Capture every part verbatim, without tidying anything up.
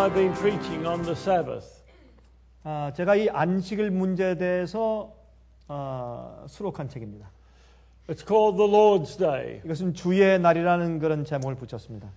I've been preaching on the Sabbath. 아, 제가 이 안식일 문제에 대해서 어, 수록한 책입니다. It's called the Lord's Day. 이것은 주의 날이라는 그런 제목을 붙였습니다.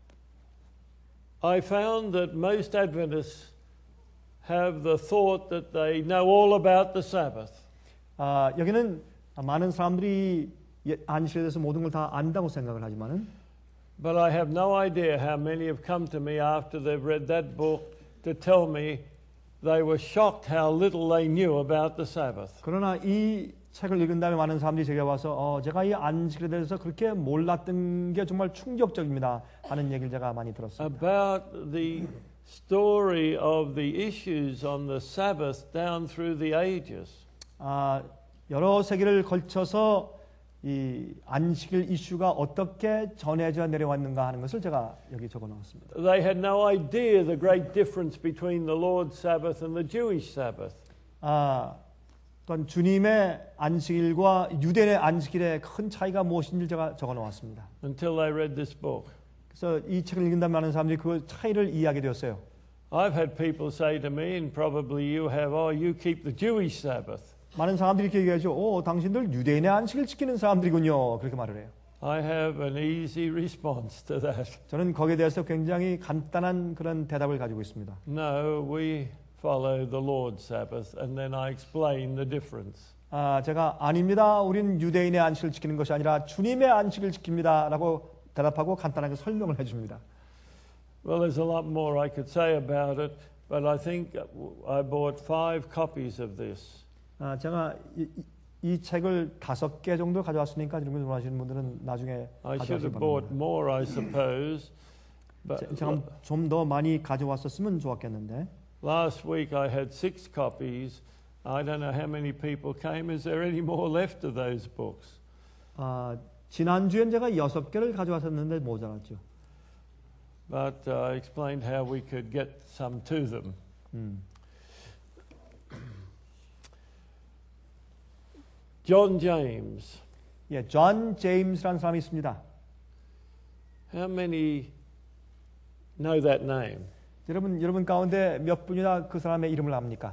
I found that most Adventists have the thought that they know all about the Sabbath. 아, 여기는 많은 사람들이 안식일에 대해서 모든 걸 다 안다고 생각을 하지만은 But I have no idea how many have come to me after they've read that book to tell me they were shocked how little they knew about the Sabbath. 그러나 이 책을 읽은 다음에 많은 사람들이 제게 와서 어, 제가 이 안식일에 대해서 그렇게 몰랐던 게 정말 충격적입니다 하는 얘기를 제가 많이 들었습니다. About the story of the issues on the Sabbath down through the ages. 아, 여러 세기를 걸쳐서 이 안식일 이슈가 어떻게 전해져 내려왔는가 하는 것을 제가 여기 적어 놓았습니다. They had no idea the great difference between the Lord's Sabbath and the Jewish Sabbath. 아, 또한 주님의 안식일과 유대인의 안식일의 큰 차이가 무엇인지 제가 적어 놓았습니다. Until they read this book. 그래서 이 책을 읽은 다음에 많은 사람들이 그 차이를 이해하게 되었어요. I've had people say to me, and probably you have, oh, you keep the Jewish Sabbath. 많은 사람들이 이렇게 얘기하죠. 오, 당신들 유대인의 안식을 지키는 사람들이군요. 그렇게 말을 해요. I have an easy response to that. 저는 거기에 대해서 굉장히 간단한 그런 대답을 가지고 있습니다. No, we follow the Lord's Sabbath, and then I explain the difference. 아, 제가 아닙니다. 우리는 유대인의 안식을 지키는 것이 아니라 주님의 안식을 지킵니다라고 대답하고 간단하게 설명을 해줍니다. Well, there's a lot more I could say about it, but I think I bought five copies of this. 아, 제가 이, 이, 이 책을 다섯 개 정도 가져왔으니까 여러분 원하시는 분들은 나중에 I should 가져가시기 have bought 바랍니다. more, I suppose. But 제- 제가 좀 더 많이 가져왔었으면 좋았겠는데 last week I had six copies. I don't know how many people came. Is there any more left of those books? 아, 지난주엔 제가 여섯 개를 가져왔었는데 모자랐죠. But uh, I explained how we could get some to them. 음. John James. 예, 존 제임스라는 사람이 있습니다. How many know that name? 여러분 여러분 가운데 몇 분이나 그 사람의 이름을 압니까?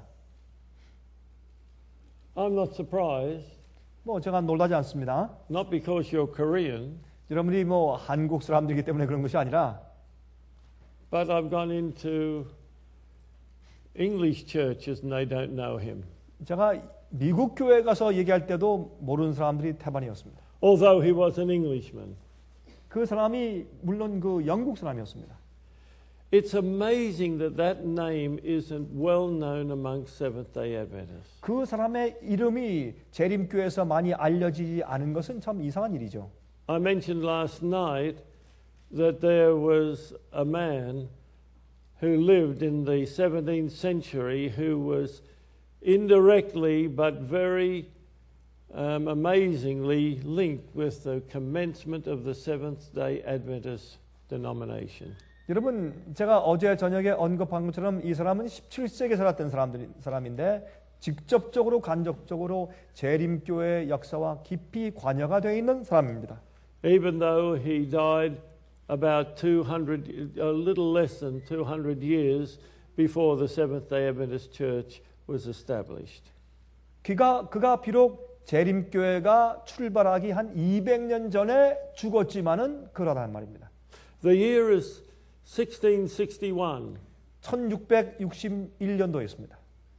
I'm not surprised. 뭐 제가 놀라지 않습니다. Not because you're Korean, 여러분이 뭐 한국 사람들이기 때문에 그런 것이 아니라 but I've gone into English churches and they don't know him. 제가 미국 교회 가서 얘기할 때도 모르는 사람들이 태반이었습니다. Although he was an Englishman. 그 사람이 물론 그 영국 사람이었습니다. It's amazing that that name isn't well known amongst Seventh-day Adventists. 그 사람의 이름이 재림교회에서 많이 알려지지 않은 것은 참 이상한 일이죠. I mentioned last night that there was a man who lived in the seventeenth century who was indirectly but very um, amazingly linked with the commencement of the Seventh-day Adventist denomination. 여러분 제가 어제 저녁에 언급한 것처럼 이 사람은 십칠 세기에 살았던 사람들, 사람인데 직접적으로 간접적으로 재림교회의 역사와 깊이 관여가 되어 있는 사람입니다. Even though he died about two hundred, a little less than two hundred years before the Seventh-day Adventist Church was established. 그가 그가 비록 재림교회가 출발하기 한 이백 년 전에 죽었지만은 그러단 말입니다. The year is sixteen sixty-one. 천육백육십일 년도였습니다.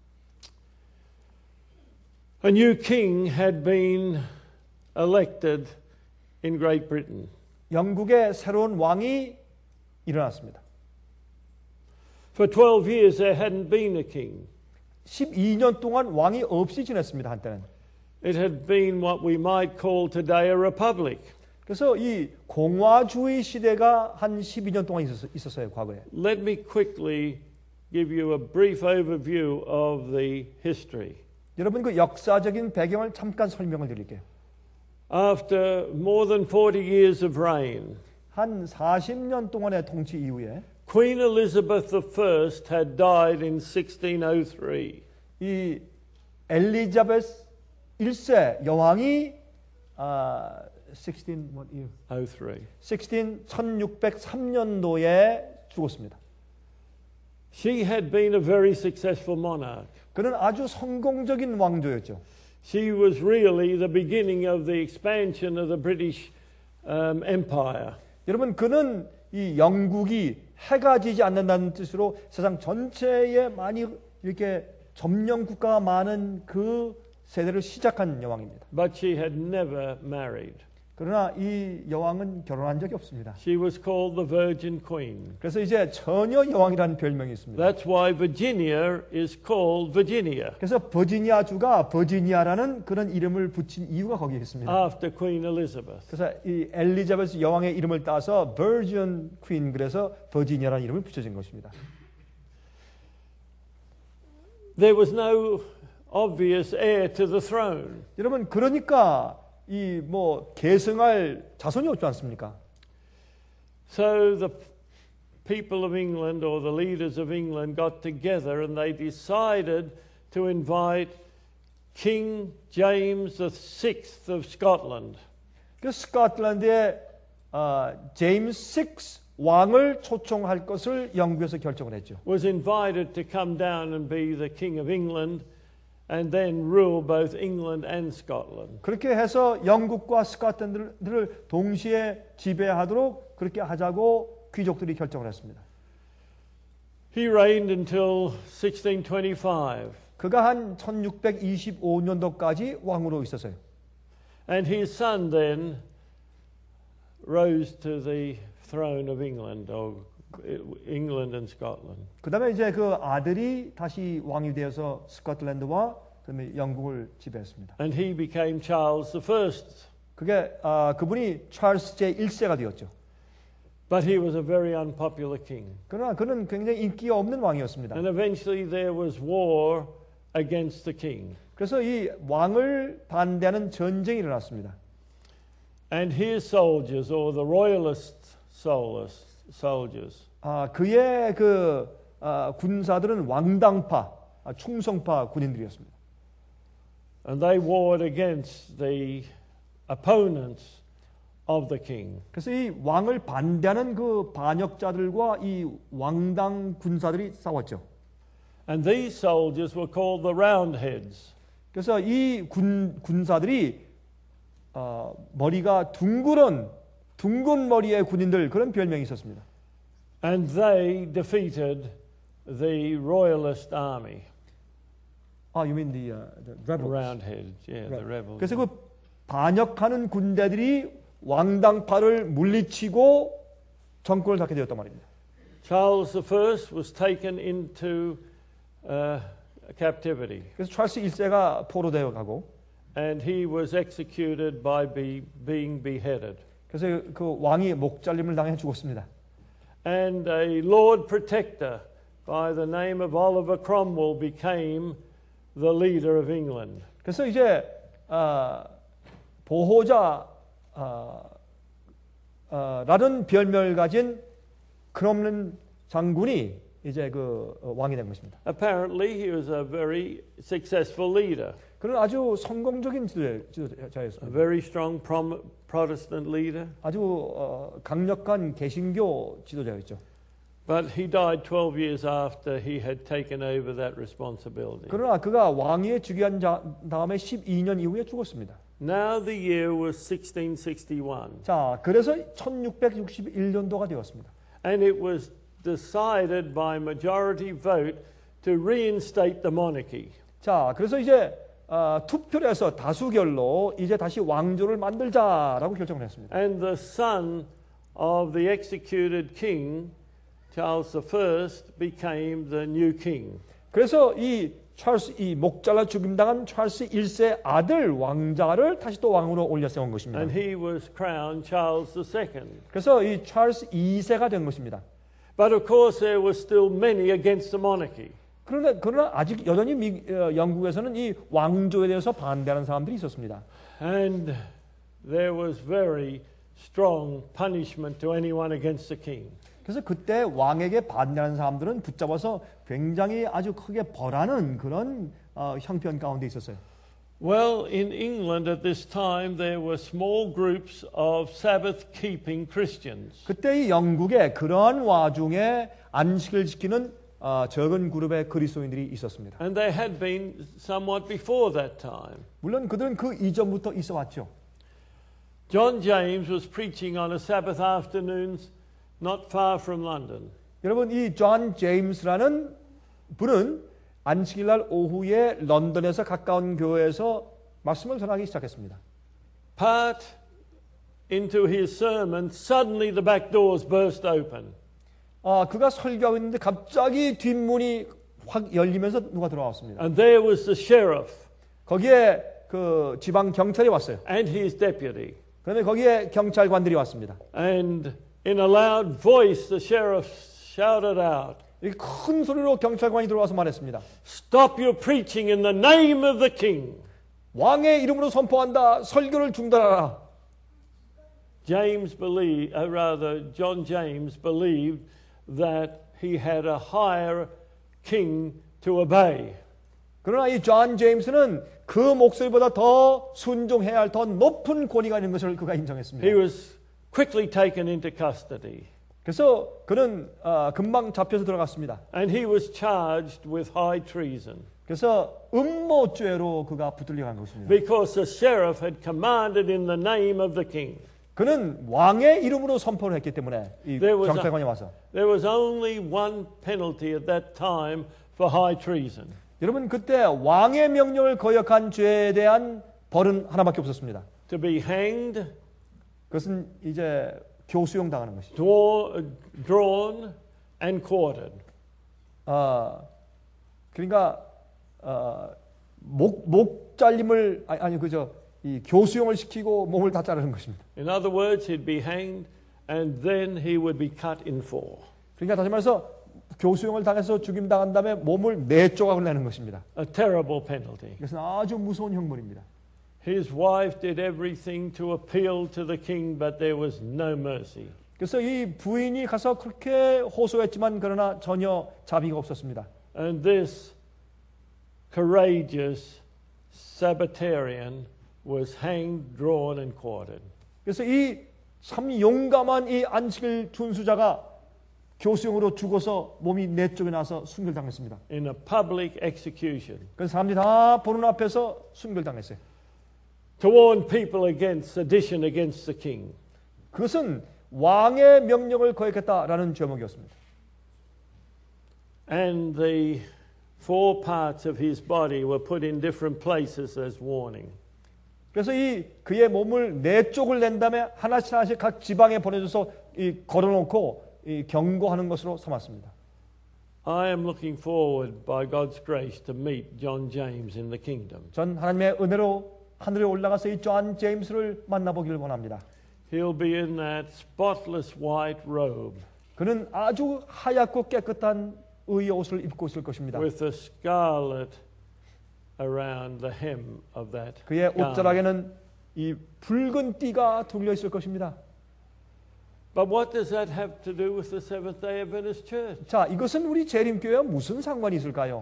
A new king had been elected in Great Britain. 영국의 새로운 왕이 일어났습니다. For twelve years there hadn't been a king. 십이 년 동안 왕이 없이 지냈습니다. 한때는. It had been what we might call today a republic. 그래서 이 공화주의 시대가 한 십이 년 동안 있었, 있었어요. 과거에. Let me quickly give you a brief overview of the history. 여러분 그 역사적인 배경을 잠깐 설명을 드릴게요. After more than forty years of reign, 한 사십 년 동안의 통치 이후에 Queen Elizabeth the First had died in sixteen oh three. 이 엘리자베스 일 세 여왕이 아 십육 what year? oh three. 십육 천육백삼 년도에 죽었습니다. She had been a very successful monarch. 그는 아주 성공적인 왕조였죠. She was really the beginning of the expansion of the British um, Empire. 여러분, 그는 이 영국이 해가 지지 않는다는 뜻으로 세상 전체에 많이 이렇게 점령 국가가 많은 그 세대를 시작한 여왕입니다. But she had never married. 그러나 이 여왕은 결혼한 적이 없습니다. She was called the Virgin Queen. 그래서 이제 처녀 여왕이라는 별명이 있습니다. That's why Virginia is called Virginia. 그래서 버지니아 주가 버지니아라는 그런 이름을 붙인 이유가 거기에 있습니다. After Queen Elizabeth. 그래서 이 엘리자베스 여왕의 이름을 따서 Virgin Queen, 그래서 버지니아라는 이름을 붙여진 것입니다. There was no obvious heir to the throne. 여러분, 그러니까 이 뭐 계승할 자손이 없지 않습니까? So the people of England or the leaders of England got together and they decided to invite King James the sixth of Scotland. 그 스코틀랜드의 어, 제임스 식스 왕을 초청할 것을 영국에서 결정을 했죠. Was invited to come down and be the King of England and then rule both England and Scotland. 그렇게 해서 영국과 스코틀랜드를 동시에 지배하도록 그렇게 하자고 귀족들이 결정을 했습니다. He reigned until sixteen twenty-five. 그가 한 천육백이십오 년도까지 왕으로 있었어요. And his son then rose to the throne of England, or England and Scotland. 그다음에 이제 그 아들이 다시 왕이 되어서 스코틀랜드와 그다음에 영국을 지배했습니다. And he became Charles the First. 그게 아, 그분이 찰스 제일 세가 되었죠. But he was a very unpopular king. 그러나 그는 굉장히 인기가 없는 왕이었습니다. And eventually there was war against the king. 그래서 이 왕을 반대하는 전쟁이 일어났습니다. And his soldiers, or the royalist soldiers, 아, 그의 그 아, 군사들은 왕당파, 아, 충성파 군인들이었습니다. And they warred against the opponents of the king. 그래서 이 왕을 반대하는 그 반역자들과 이 왕당 군사들이 싸웠죠. And these soldiers were called the Roundheads. 그래서 이 군 군사들이 어, 머리가 둥그런 둥근 머리의 군인들, 그런 별명이 있었습니다. And they defeated the royalist army. 아, you mean the, uh, the rebels? Roundheads, yeah, the rebels. 그래서 그 반역하는 군대들이 왕당파를 물리치고 정권을 잡게 되었단 말입니다. Charles the First was taken into uh, captivity. 그래서 찰스 일 세가 포로되어 가고, and he was executed by be, being beheaded. 그래서 그 왕이 목잘림을 당해 죽었습니다. And a Lord Protector by the name of Oliver Cromwell became the leader of England. 그래서 이제 어, 보호자 어, 어, 라는 별명을 가진 크롬웰 장군이 이제 그 어, 왕이 된 것입니다. Apparently he was a very successful leader. 그는 아주 성공적인 지도자, A 지도자였습니다. very strong prom- Protestant leader. 아주 어, 강력한 개신교 지도자였죠. But he died twelve years after he had taken over that responsibility. 그러나 그가 왕위에 즉위한 자, 다음에 십이 년 이후에 죽었습니다. Now the year was sixteen sixty-one. 자, 그래서 천육백육십일 년도가 되었습니다. And it was decided by majority vote to reinstate the monarchy. 자, 그래서 이제 어, 투표를 해서 다수결로 이제 다시 왕조를 만들자라고 결정을 했습니다. And the son of the executed king, Charles the First, became the new king. 그래서 이 찰스 이 목잘라 죽임당한 찰스 일 세 아들 왕자를 다시 또 왕으로 올려 세운 것입니다. And he was crowned Charles the Second. 그래서 이 찰스 이 세가 된 것입니다. But of course there were still many against the monarchy. 그러나 그러나 아직 여전히 미, 어, 영국에서는 이 왕조에 대해서 반대하는 사람들이 있었습니다. And there was very strong punishment to anyone against the king. 그래서 그때 왕에게 반대하는 사람들은 붙잡아서 굉장히 아주 크게 벌하는 그런 어, 형편 가운데 있었어요. Well, in England at this time there were small groups of Sabbath-keeping Christians. 그때 이 영국에 그러한 와중에 안식을 지키는 아, 적은 그룹의 그리스도인들이 있었습니다. And there had been somewhat before that time. 물론 그들은 그 이전부터 있어 왔죠. John James was preaching on a Sabbath afternoon not far from London. 여러분 이 존 제임스라는 분은 안식일 날 오후에 런던에서 가까운 교회에서 말씀을 전하기 시작했습니다. Part into his sermon, suddenly the back doors burst open. 아, 그가 설교하고 있는데 갑자기 뒷문이 확 열리면서 누가 들어왔습니다. And there was the sheriff 거기에 그 지방 경찰이 왔어요. and his deputy. 그다음에 거기에 경찰관들이 왔습니다. And in a loud voice, the sheriff shouted out, 큰 소리로 경찰관이 들어와서 말했습니다. "Stop your preaching in the name of the king." 왕의 이름으로 선포한다. 설교를 중단하라. James believed, uh, rather, John James believed that he had a higher king to obey. 그러나 이 존 제임스는 그 목소리보다 더 순종해야 할 더 높은 권위가 있는 것을 그가 인정했습니다. He was quickly taken into custody. 그래서 그는 어, 금방 잡혀서 들어갔습니다. And he was charged with high treason. 그래서 음모죄로 그가 붙들려간 것입니다. Because the sheriff had commanded in the name of the king. 그는 왕의 이름으로 선포를 했기 때문에 이 There was 경찰관이 와서 There was only one penalty at that time for high treason. 여러분 그때 왕의 명령을 거역한 죄에 대한 벌은 하나밖에 없었습니다. To be hanged, 그것은 이제 교수형 당하는 것이죠. draw, drawn and quartered. 아 그러니까 어, 목, 목 잘림을 아니, 아니 그저 이 교수형을 시키고 몸을 다 자르는 것입니다. In other words, he'd be hanged and then he would be cut in four. 그러니까 다시 말해서 교수형을 당해서 죽임 당한 다음에 몸을 네 조각을 내는 것입니다. A terrible penalty. 이것은 아주 무서운 형벌입니다. His wife did everything to appeal to the king, but there was no mercy. 그래서 이 부인이 가서 그렇게 호소했지만 그러나 전혀 자비가 없었습니다. And this courageous Sabbatarian was hanged, drawn and quartered. 그래서 이 참 용감한 이 안식일 준수자가 교수형으로 죽어서 몸이 네 쪽에 나서 순결당했습니다. In a public execution. 그래서 사람들이 다 보는 앞에서 순결당했어요. To warn people against sedition against the king. 그것은 왕의 명령을 거역했다라는 죄목이었습니다. And the four parts of his body were put in different places as warning. 그래서 이 그의 몸을 네 쪽을 낸 다음에 하나씩 하나씩 각 지방에 보내줘서 이 걸어놓고 이 경고하는 것으로 삼았습니다. I am looking forward by God's grace to meet John James in the kingdom. 전 하나님의 은혜로 하늘에 올라가서 이 존 제임스를 만나보기를 원합니다. He'll be in that spotless white robe. 그는 아주 하얗고 깨끗한 의의 옷을 입고 있을 것입니다. With the scarlet around the hem of that. 그의 garment. 옷자락에는 이 붉은 띠가 둘려 있을 것입니다. But what does that have to do with the Seventh-day Adventist Church? 자, 이것은 우리 재림교회와 무슨 상관이 있을까요?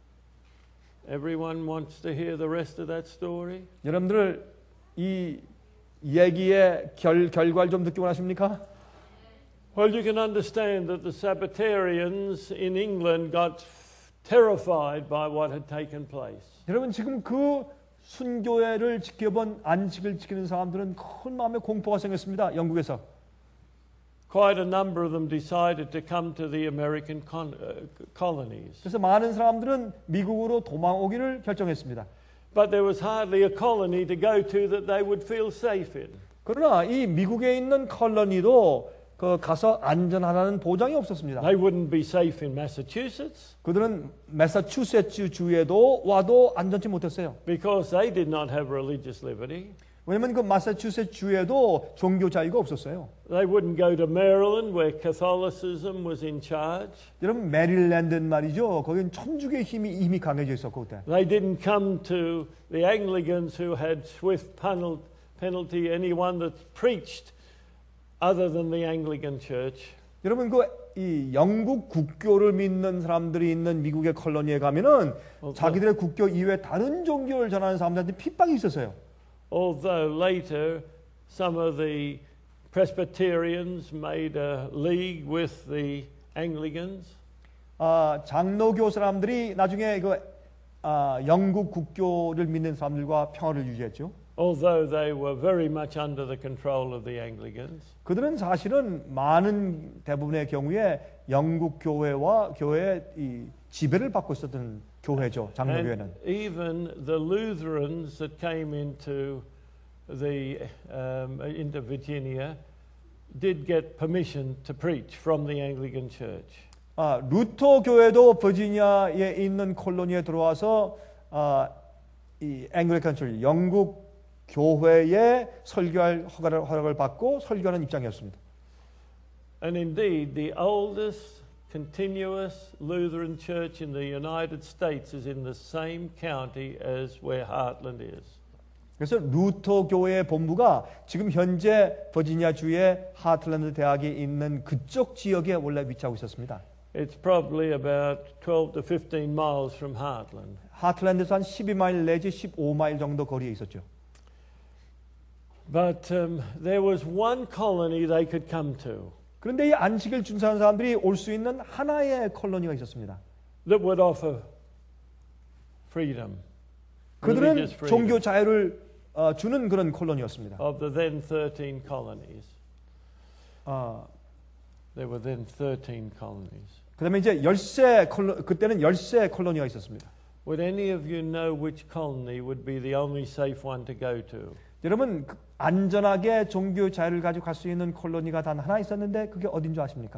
Everyone wants to hear the rest of that story. 여러분들 이 얘기의 결, 결과를 좀 듣기 원하십니까? Well, you can understand that the Sabbatarians in England got terrified by what had taken place. 여러분 지금 그 순교회를 지켜본 안식을 지키는 사람들은 큰 마음의 공포가 생겼습니다. 영국에서. Quite a number of them decided to come to the American con- uh, colonies. 그래서 많은 사람들은 미국으로 도망오기를 결정했습니다. But there was hardly a colony to go to that they would feel safe in. 그러나 이 미국에 있는 컬러니도 그 가서 안전하다는 보장이 없었습니다. They wouldn't be safe in Massachusetts 그들은 매사추세츠 주에도 와도 안전치 못했어요. because they did not have religious liberty. 왜냐하면 그 마사추세츠 주에도 종교 자유가 없었어요. They wouldn't go to Maryland where Catholicism was in charge. 여러분 메릴랜드는 말이죠. 거긴 천주교의 힘이 이미 강해져 있었고 그때. They didn't come to the Anglicans who had swift penalty anyone that preached other than the Anglican Church. 여러분 그 이 영국 국교를 믿는 사람들이 있는 미국의 컬러니에 가면은 어, 자기들의 국교 이외에 다른 종교를 전하는 사람들한테 핍박이 있었어요. Although later some of the Presbyterians made a league with the Anglicans. 아, 장로교 사람들이 나중에 그 아, 영국 국교를 믿는 사람들과 평화를 유지했죠. although they were very much under the control of the Anglicans. 그들은 사실은 많은 대부분의 경우에 영국 교회와 교회의 이 지배를 받고 있었던 교회죠. 장로교회는. And even the Lutherans that came into the um, into Virginia did get permission to preach from the Anglican Church. 아, 루터 교회도 버지니아에 있는 콜로니에 들어와서 아, 이 앵글리칸 철 영국 교회에 설교할 허가를, 허락을 받고 설교하는 입장이었습니다. And indeed, the oldest continuous Lutheran church in the United States is in the same county as where Heartland is. 그래서 루터 교회의 본부가 지금 현재 버지니아 주의 하틀랜드 대학이 있는 그쪽 지역에 원래 위치하고 있었습니다. It's probably about twelve to fifteen miles from Heartland. 하틀랜드에서 한 십이 마일 내지 십오 마일 정도 거리에 있었죠. But um, there was one colony they could come to 그런데 이 안식일 준수하는 사람들이 올 수 있는 하나의 콜로니가 있었습니다. that would offer freedom, 그들은 religious freedom, 종교 자유를 어, 주는 그런 콜로니였습니다. of the then thirteen colonies. 어, There were then thirteen colonies. 그다음에 이제 열세 콜로, 그때는 열세 콜로니가 있었습니다. Would any of you know which colony would be the only safe one to go to? 여러분 그 안전하게 종교 자유를 가지고 갈 수 있는 콜로니가 단 하나 있었는데 그게 어딘 줄 아십니까?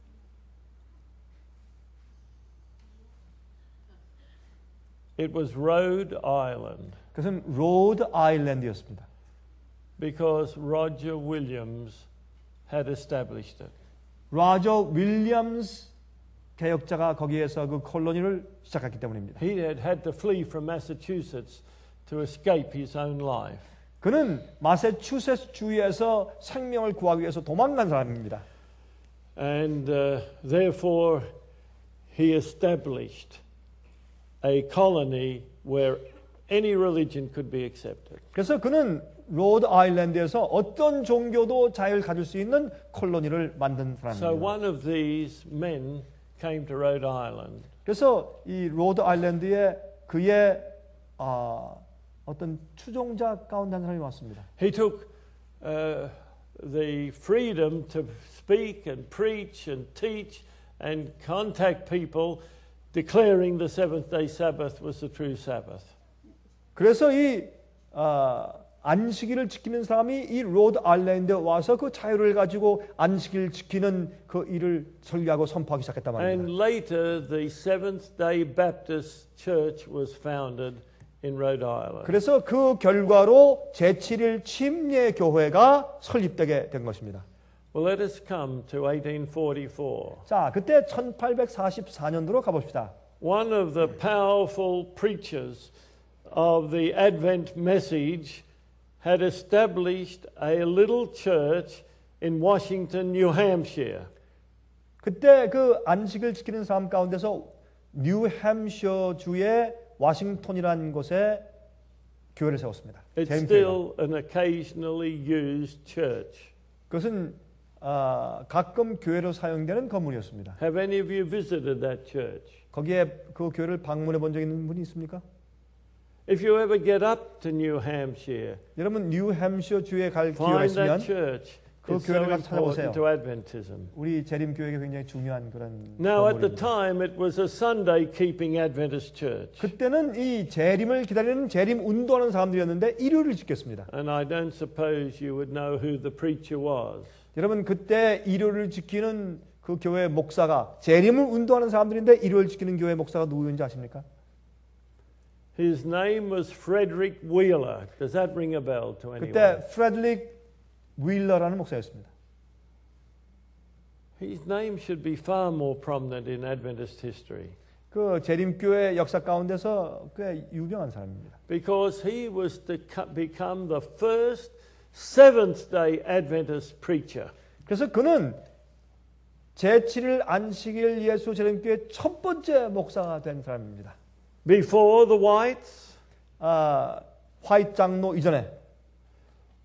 It was Rhode Island 그것은 로드 아일랜드였습니다. because Roger Williams had established it. 로저 윌리엄스 개혁자가 거기에서 그 콜로니를 시작했기 때문입니다. He had had to flee from Massachusetts to escape his own life. 그는 마사추세츠 주에서 생명을 구하기 위해서 도망간 사람입니다. And uh, therefore he established a colony where any religion could be accepted. 그래서 그는 로드 아일랜드에서 어떤 종교도 자유를 가질 수 있는 콜로니를 만든 So 사람입니다. one of these men came to Rhode Island. 그래서 이 로드 아일랜드에 그의 아, 어떤 추종자 가운데 한 사람이 왔습니다. He took uh, the freedom to speak and preach and teach and contact people, declaring the seventh day Sabbath was the true Sabbath. 그래서 이 아, 안식일을 지키는 사람이 이 로드 아일랜드에 와서 그 자유를 가지고 안식일 지키는 그 일을 설교하고 선포하기 시작했단 And 말입니다. later the Seventh Day Baptist Church was founded in Rhode Island. 그래서 그 결과로 제칠 일 침례 교회가 설립되게 된 것입니다. Well, let us come to eighteen forty-four. 자, 그때 천팔백사십사 년도로 가봅시다. One of the powerful preachers of the Advent message had established a little church in Washington, New Hampshire. 그때 그 안식을 지키는 사람 가운데서 뉴햄셔 주의 워싱턴이라는 곳에 교회를 세웠습니다. It's 재림교회가. still an occasionally used church. 그것은 아, 가끔 교회로 사용되는 건물이었습니다. Have any of you visited that church? 거기에 그 교회를 방문해 본 적 있는 분이 있습니까? If you ever get up to New Hampshire, 여러분 뉴햄셔 주에 갈 기회가 find 있으면 that church. 그 It's so 교회를 가서 찾아보세요. important to Adventism. 우리 재림교회가 굉장히 중요한 그런 Now, at the 건물입니다. time, it was a Sunday keeping Adventist church. 그때는 이 재림을 기다리는 재림 운동하는 사람들이었는데 일요일을 지켰습니다. And I don't suppose you would know who the preacher was. 여러분 그때 일요일을 지키는 그 교회 목사가 재림을 운동하는 사람들인데 일요일 지키는 교회 목사가 누구인지 아십니까? His name was Frederick Wheeler. Does that ring a bell to anyone? 그때 프레드릭 윌러라는 목사였습니다. His name should be far more prominent in Adventist history 그 재림교회 역사 가운데서 꽤 유명한 사람입니다. because he was to co- become the first Seventh-day Adventist preacher. 그래서 그는 제칠 일 안식일 예수 재림교회 첫 번째 목사가 된 사람입니다. Before the Whites, 아, 화이트 장로 이전에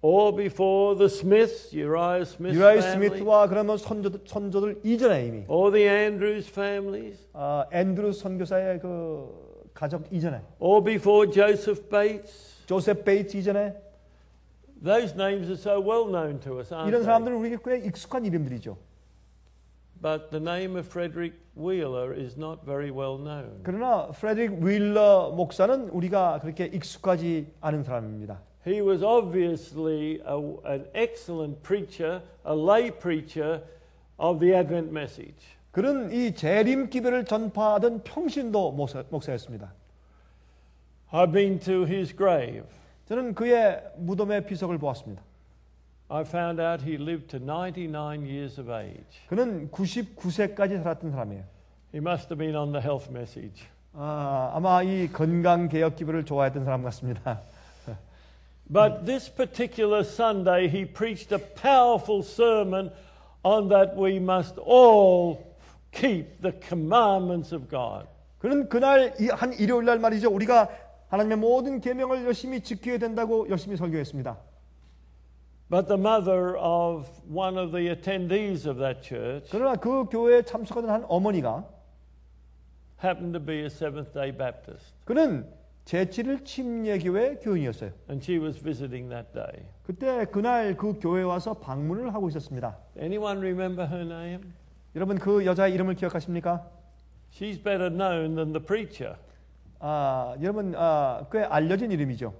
or before the Smiths, Uriah Smith's 유라이 family, 스미스와 그러면 선조들, 선조들 이전에 이미 or the Andrews families, 아, 앤드루 선교사의 그 가족 이전에 or before Joseph Bates. 조셉 베이츠 이전에 Those names are so well known to us, aren't 이런 they? 사람들은 우리에게 꽤 익숙한 이름들이죠. But the name of Frederick Wheeler is not very well known. 그러나 프레드릭 윌러 목사는 우리가 그렇게 익숙하지 않은 사람입니다. He was obviously a, an excellent preacher, a lay preacher of the Advent message. 그는 이 재림 기별을 전파하던 평신도 목사, 목사였습니다. I've been to his grave. 저는 그의 무덤의 비석을 보았습니다. I found out he lived to ninety-nine years of age. 그는 구십구 세까지 살았던 사람이에요. He must have been on the health message. 아, 아마 이 건강 개혁 기별을 좋아했던 사람 같습니다. But this particular Sunday he preached a powerful sermon on that we must all keep the commandments of God. 그는 그날 이 한 일요일 날 말이죠. 우리가 하나님의 모든 계명을 열심히 지켜야 된다고 열심히 설교했습니다. But the mother of one of the attendees of that church 그러나 그 교회에 참석하던 한 어머니가 happened to be a Seventh-day Baptist, 그는 제칠 침례교회 교인이었어요. and she was visiting that day. 그때 그날 그 교회에 와서 방문을 하고 있었습니다. Anyone remember her name? 여러분 그 여자의 이름을 기억하십니까? She's better known than the preacher. 아, 여러분 아, 꽤 알려진 이름이죠.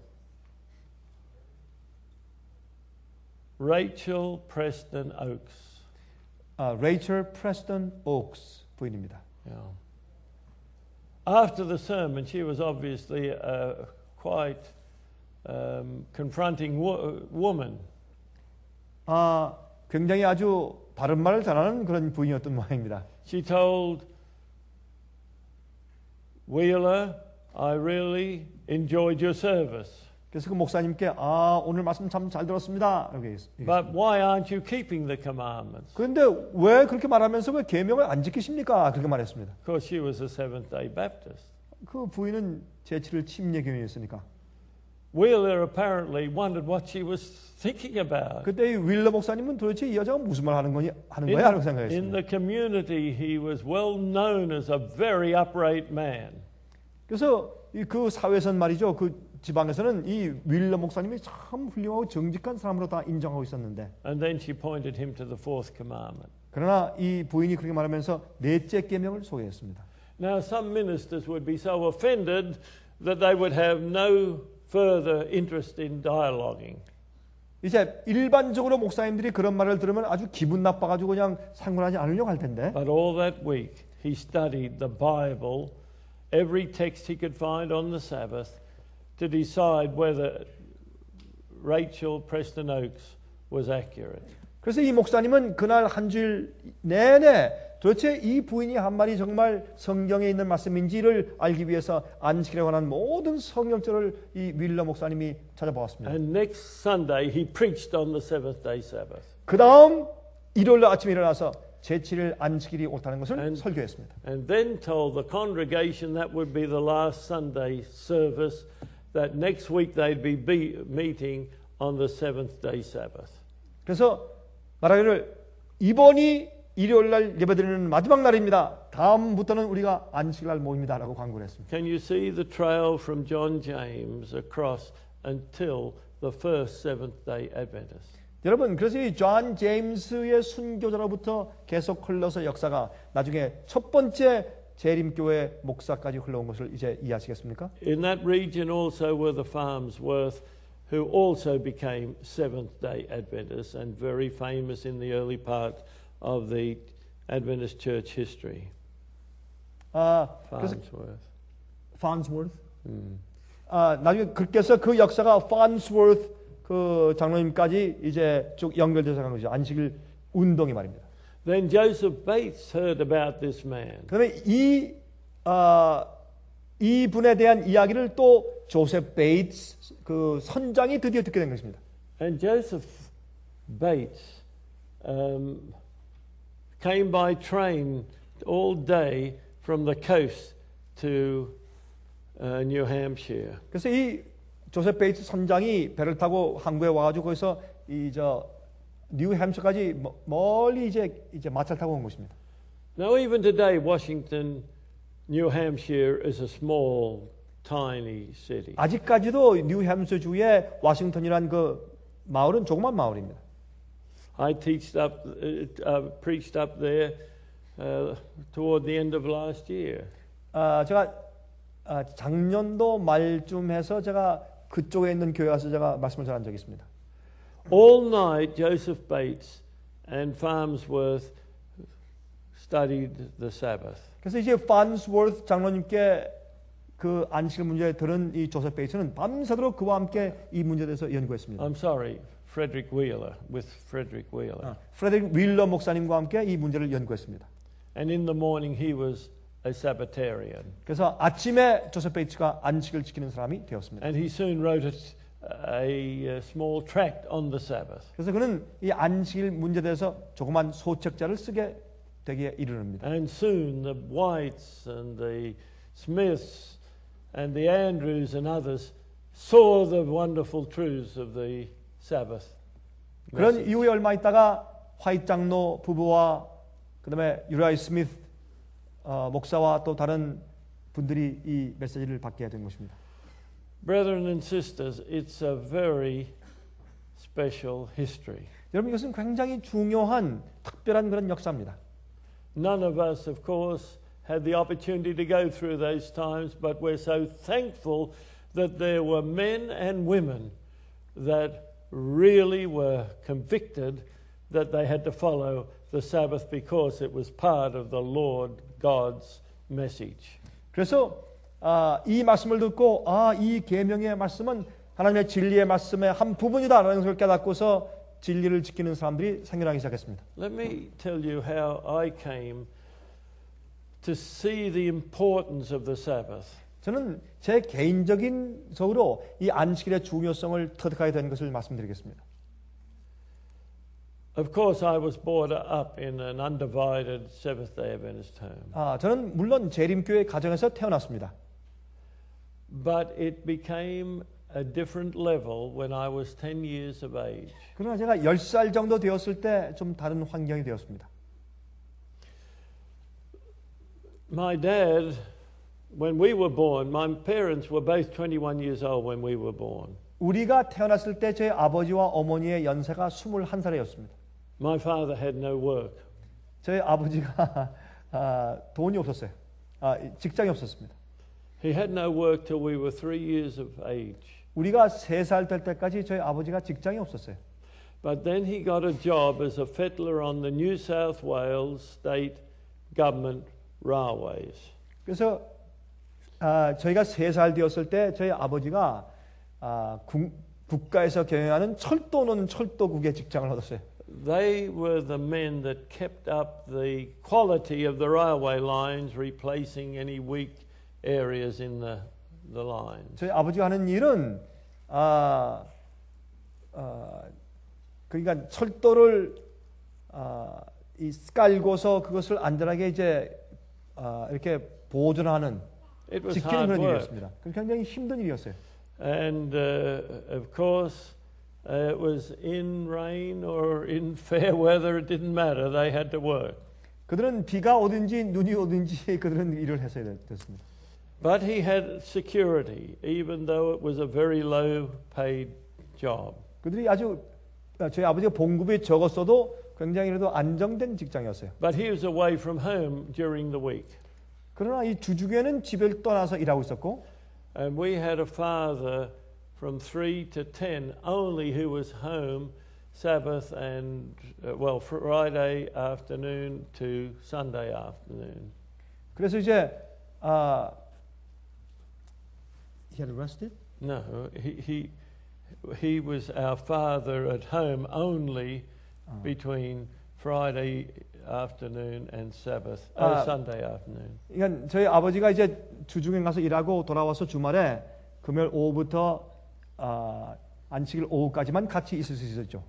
Rachel Preston Oaks. 아, 레이첼 프레스턴 오크스 부인입니다. Yeah. After the sermon, she was obviously a quite um, confronting wo- woman. 아, 굉장히 아주 바른 말을 잘하는 그런 부인이었던 모양입니다. She told Wheeler, I really enjoyed your service. 그래서 그 목사님께 아, 오늘 말씀 참 잘 들었습니다. 이렇게 얘기했습니다. But why aren't you keeping the commandments? 그런데 왜 그렇게 말하면서 왜 계명을 안 지키십니까? 그렇게 말했습니다. Because she was a Seventh-day Baptist. 그 부인은 제칠 침례교인이었으니까. Wheeler apparently wondered what she was thinking about. 그때 이 윌러 목사님은 도대체 이 여자가 무슨 말 하는 거니 하는 In, 거야? 라고 in 생각했습니다. the community, he was well known as a very upright man. 그래서 이 그 사회에서는 말이죠. 그 지방에서는 이 윌러 목사님이 참 훌륭하고 정직한 사람으로 다 인정하고 있었는데. And then she pointed him to the fourth commandment. 그러나 이 부인이 그렇게 말하면서 넷째 계명을 소개했습니다. Now, some ministers would be so offended that they would have no further interest in dialoguing. 이제 일반적으로 목사님들이 그런 말을 들으면 아주 기분 나빠가지고 그냥 상관하지 않으려고 할 텐데. But all that week, he studied the Bible, every text he could find on the Sabbath, to decide whether Rachel Preston Oaks was accurate. 그래서 이 목사님은 그날 한 주일 내내 도대체 이 부인이 한 말이 정말 성경에 있는 말씀인지를 알기 위해서 안식일에 관한 모든 성경절을 이 윌러 목사님이 찾아보았습니다. And next Sunday, he preached on the seventh day Sabbath. 그 다음 일요일 아침에 일어나서 제칠 일 안식일이 옳다는 것을 And- 설교했습니다. And then told the congregation that would be the last Sunday service, that next week they'd be, be meeting on the seventh day Sabbath. 그래서 말하기를 이번이 일요일 날 예배드리는 마지막 날입니다. 다음부터는 우리가 안식일 모입니다라고 광고를 했습니다. Can you see the trail from John James across until the first Seventh Day Adventist? 여러분, 그래서 이 존 제임스의 순교자로부터 계속 흘러서 역사가 나중에 첫 번째 재림교회 목사까지 흘러온 것을 이제 이해하시겠습니까? In that region also were the Farnsworth, who also became Seventh Day Adventists and very famous in the early part of the Adventist church history. 아, 그래서 Farnsworth. Farnsworth. Mm. 아, 나중에 그께서 그 역사가 Farnsworth 그 장로님까지 이제 쭉 연결돼서 간 거죠. 안식일 운동이 말입니다. Then Joseph Bates heard about this man. 그다음에 이 아, 이 분에 대한 이야기를 또 조셉 베이츠 그 선장이 드디어 듣게 된 것입니다. And Joseph Bates um, came by train all day from the coast to uh, New Hampshire. 그래서 이 조셉 베이츠 선장이 배를 타고 항구에 와가지고 거기서 이 저 뉴햄셔까지 멀리 이제 이제 마차를 타고 온 것입니다. Now, even today, Washington, New Hampshire is a small, tiny city. 아직까지도 뉴햄셔주의 워싱턴이라는 그 마을은 조그만 마을입니다. I teached up, uh, uh, preached up there uh, toward the end of last year. 아, 제가 아, 작년도 말쯤해서 제가 그쪽에 있는 교회 가서 제가 말씀을 전한 적이 있습니다. All night, Joseph Bates and Farnsworth studied the Sabbath. 그래서 이제 판스워스 장로님께 그 안식일 문제에 들은 이 조셉 베이츠는 밤새도록 그와 함께 이 문제에 대해서 연구했습니다. I'm sorry, Frederick Wheeler, with Frederick Wheeler. 아, 프레드릭 윌러 목사님과 함께 이 문제를 연구했습니다. And in the morning, he was a Sabbatarian. 그래서 아침에 조셉 베이츠가 안식을 지키는 사람이 되었습니다. And he soon wrote a, a small tract on the Sabbath. 그래서 그는 이 안식일 문제에 대해서 조그만 소책자를 쓰게 되기에 이르릅니다. And soon the Whites and the Smiths and the Andrews and others saw the wonderful truths of the Sabbath. 그런 message. 이후에 얼마 있다가 화이트 장로 부부와 그다음에 유라이 스미스 어, 목사와 또 다른 분들이 이 메시지를 받게 된 것입니다. Brethren and sisters, it's a very special history. 여러분 이것은 굉장히 중요한 특별한 그런 역사입니다. None of us, of course, had the opportunity to go through those times, but we're so thankful that there were men and women that really were convicted that they had to follow the Sabbath because it was part of the Lord God's message. 그래서 아, 이 말씀을 듣고 아, 이 계명의 말씀은 하나님의 진리의 말씀의 한 부분이다라는 것을 깨닫고서 진리를 지키는 사람들이 생겨나기 시작했습니다. Let me tell you how I came to see the importance of the Sabbath. 저는 제 개인적인 적으로 이 안식일의 중요성을 터득하게 된 것을 말씀드리겠습니다. Of course, I was brought up in an undivided Seventh-day Adventist home. 아, 저는 물론 재림교회 가정에서 태어났습니다. But it became a different level when I was ten years of age. 그러나 제가 열 살 정도 되었을 때 좀 다른 환경이 되었습니다. My dad, when we were born, my parents were both twenty-one years old when we were born. 우리가 태어났을 때 제 아버지와 어머니의 연세가 스물한 살이었습니다. My father had no work. 저희 아버지가 아, 돈이 없었어요. 아, 직장이 없었습니다. He had no work till we were three years of age. 우리가 세 살 될 때까지 저희 아버지가 직장이 없었어요. But then he got a job as a fiddler on the New South Wales state government railways. 그래서 아, 저희가 세 살 되었을 때 저희 아버지가 아, 국, 국가에서 경영하는 철도는 철도국의 직장을 얻었어요. They were the men that kept up the quality of the railway lines, replacing any weak areas in the, the lines. 저희 아버지가 하는 일은 아, 아, 그러니까 철도를 아, 이 깔고서 그것을 안전하게 이제 아, 이렇게 보존하는 It was 지키는 hard 그런 work. 일이었습니다. 그 굉장히 힘든 일이었어요. And uh, of course, uh, it was in rain or in fair weather, it didn't matter. They had to work. 그들은 비가 오든지 눈이 오든지 그들은 일을 했어야 됐습니다. But he had security, even though it was a very low paid job. 그들이 아주 저희 아버지가 봉급이 적었어도 굉장히 그래도 안정된 직장이었어요. But he was away from home during the week. 그러나 이 주중에는 집을 떠나서 일하고 있었고, And we had a father from three to ten only who was home Sabbath and, uh, well, Friday afternoon to Sunday afternoon. 그래서 이제 아, he had arrested? No, he, he, he was our father at home only between Friday afternoon and Sabbath, uh, 아, Sunday afternoon. 그러니까 저희 아버지가 이제 주중에 가서 일하고 돌아와서 주말에 금요일 오후부터 아, 안식일 오후까지만 같이 있을 수 있었죠.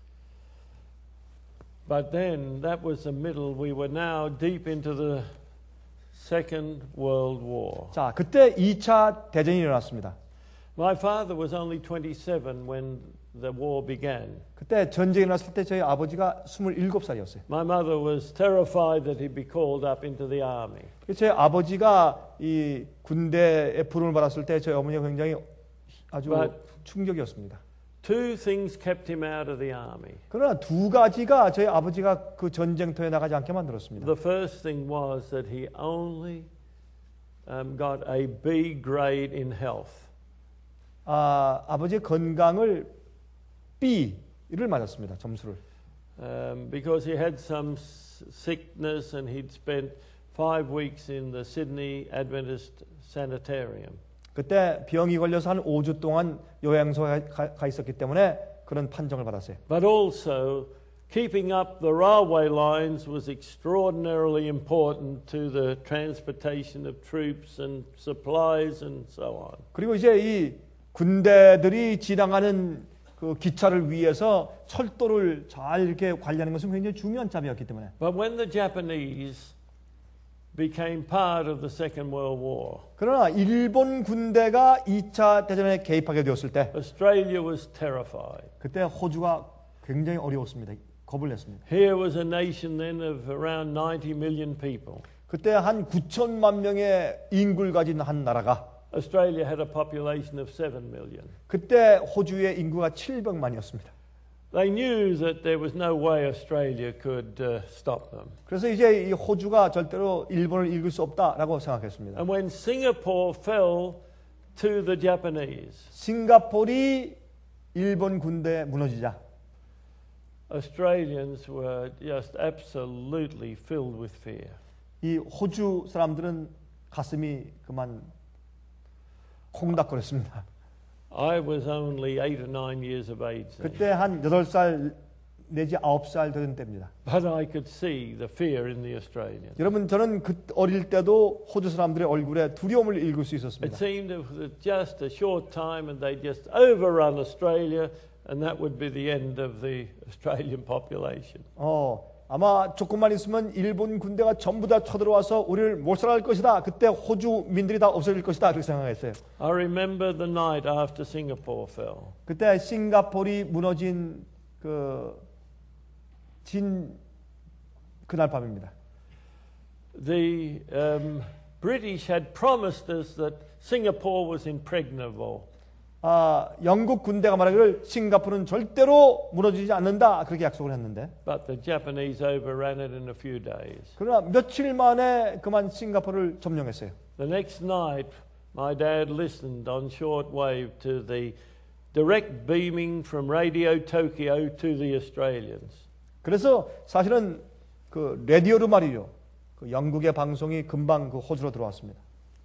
But then that was the middle. We were now deep into the Second World War. 자, 그때 이 차 대전이 일어났습니다. My father was only twenty-seven when the war began. 그때 전쟁이 났을 때 저희 아버지가 스물일곱 살이었어요. My mother was terrified that he'd be called up into the army. 저희 아버지가 이 군대에 부름을 받았을 때 저희 어머니가 굉장히 아주 But 충격이었습니다. two things kept him out of the army. 그러나 두 가지가 저희 아버지가 그 전쟁터에 나가지 않게 만들었습니다. The first thing was that he only um, got a B grade in health. 아, 아버지의 건강을 B를 맞았습니다. 점수를. Um, because he had some s- sickness and he'd spent five weeks in the Sydney Adventist Sanitarium. 그때 병이 걸려서 한 오 주 동안 요양소에 가, 가 있었기 때문에 그런 판정을 받았어요. But also, keeping up the railway lines was extraordinarily important to the transportation of troops and supplies and so on. 그리고 이제 이 군대들이 지나가는 그 기차를 위해서 철도를 잘 이렇게 관리하는 것은 굉장히 중요한 잡이었기 때문에. But when the Japanese became part of the Second World War, 그러나 일본 군대가 이 차 대전에 개입하게 되었을 때 Australia was terrified. 그때 호주가 굉장히 어려웠습니다. 겁을 냈습니다. Here was a nation then of around ninety million people. 그때 한 구천만 명의 인구를 가진 한 나라가 Australia had a population of seven million. 그때 호주의 인구가 칠백만이었습니다. They knew that there was no way Australia could uh, stop them. 그래서 이제 이 호주가 절대로 일본을 이길 수 없다라고 생각했습니다. And when Singapore fell to the Japanese, 싱가포르이 일본 군대에 무너지자 Australians were just absolutely filled with fear. 이 호주 사람들은 가슴이 그만 콩닥거렸습니다. I was only eight or nine years of age then, 그때 한 여덟 살 내지 아홉 살 되던 때입니다. but I could see the fear in the Australians. 여러분 저는 그 어릴 때도 호주 사람들의 얼굴에 두려움을 읽을 수 It 있었습니다. seemed it was just a short time and they'd just overrun Australia and that would be the end of the Australian population. 어, 아마 조금만 있으면 일본 군대가 전부 다 쳐들어와서 우리를 몰살할 것이다. 그때 호주민들이 다 없어질 것이다. 그렇게 생각했어요. I remember the night after Singapore fell. 그때 싱가포르이 무너진 그 진 그날 밤입니다. The um, British had promised us that Singapore was impregnable. 아, 영국 군대가 말하기를 싱가포르는 절대로 무너지지 않는다. 그렇게 약속을 했는데. But the Japanese overran it in a few days. 그러나 며칠 만에 그만 싱가포르를 점령했어요. The next night, my dad listened on shortwave to the direct beaming from Radio Tokyo to the Australians. 그래서 사실은 그 라디오로 말이죠. 그 영국의 방송이 금방 그 호주로 들어왔습니다.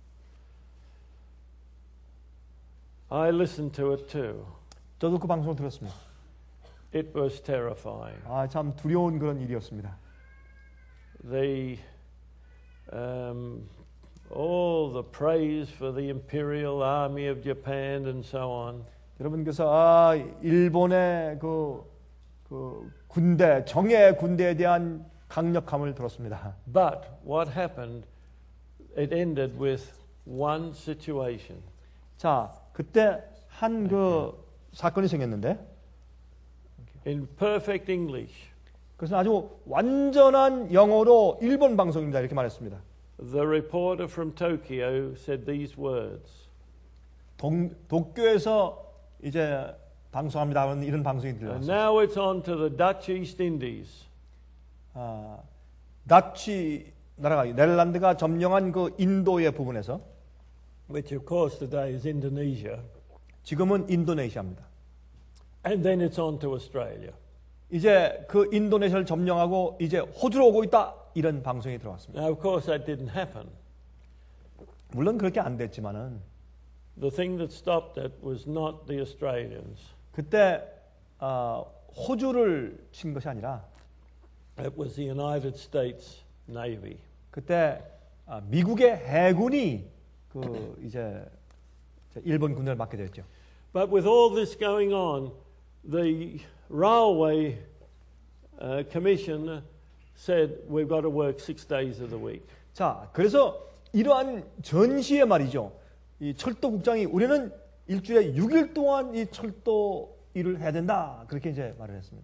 I listened to it too. 저도 그 방송을 들었습니다. It was terrifying. 아, 참 두려운 그런 일이었습니다. The um, all the praise for the Imperial Army of Japan and so on. 여러분께서 아, 일본의 그, 그 군대, 정예 군대에 대한 강력함을 들었습니다. But what happened? It ended with one situation. 자, 그때 한 그 사건이 생겼는데 In perfect English, 그것은 아주 완전한 영어로 일본 방송입니다. 이렇게 말했습니다. the reporter from Tokyo said these words. 동, 도쿄에서 이제 방송합니다 하는 이런 방송이 And 들려왔어요. now it's on to the Dutch East Indies. 아, 다치 나라가 네덜란드가 점령한 그 인도의 부분에서 Which of course today is Indonesia. 지금은 인도네시아입니다. And then it's on to Australia. 이제 그 인도네시아를 점령하고 이제 호주로 오고 있다 이런 방송이 들어왔습니다. Now of course that didn't happen. 물론 그렇게 안 됐지만은 The thing that stopped it was not the Australians. 그때 아, 호주를 친 것이 아니라 It was the United States Navy. 그때 아, 미국의 해군이 그 이제 일본 군대를 맡게 됐죠. But with all this going on, the Railway uh, Commission said we've got to work six days of the week. 자, 그래서 이러한 전시에 말이죠. 이 철도국장이 우리는 일주일에 육 일 동안 이 철도 일을 해야 된다. 그렇게 이제 말을 했습니다.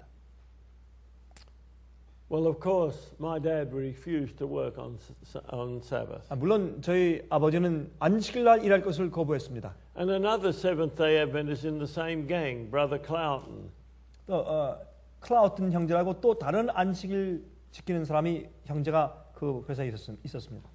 Well, of course, my dad refused to work on on Sabbath. 아, 물론 저희 아버지는 안식일 날 일할 것을 거부했습니다. And another Seventh-day Adventist in the same gang, Brother Cloughton. 또 어, 클라우튼 형제라고 또 다른 안식일 지키는 사람이 형제가 그 회사에 있었, 있었습니다.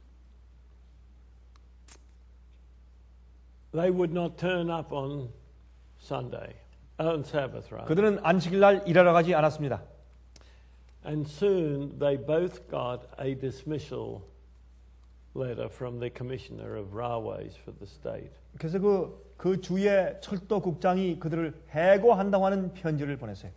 They would not turn up on Sunday, on Sabbath, rather. 그들은 안식일 날 일하러 가지 않았습니다. And soon they both got a dismissal letter from the Commissioner of Railways for the state. 그래서 그, 그 주의 철도국장이 그들을 해고한다고 하는 편지를 보냈어요.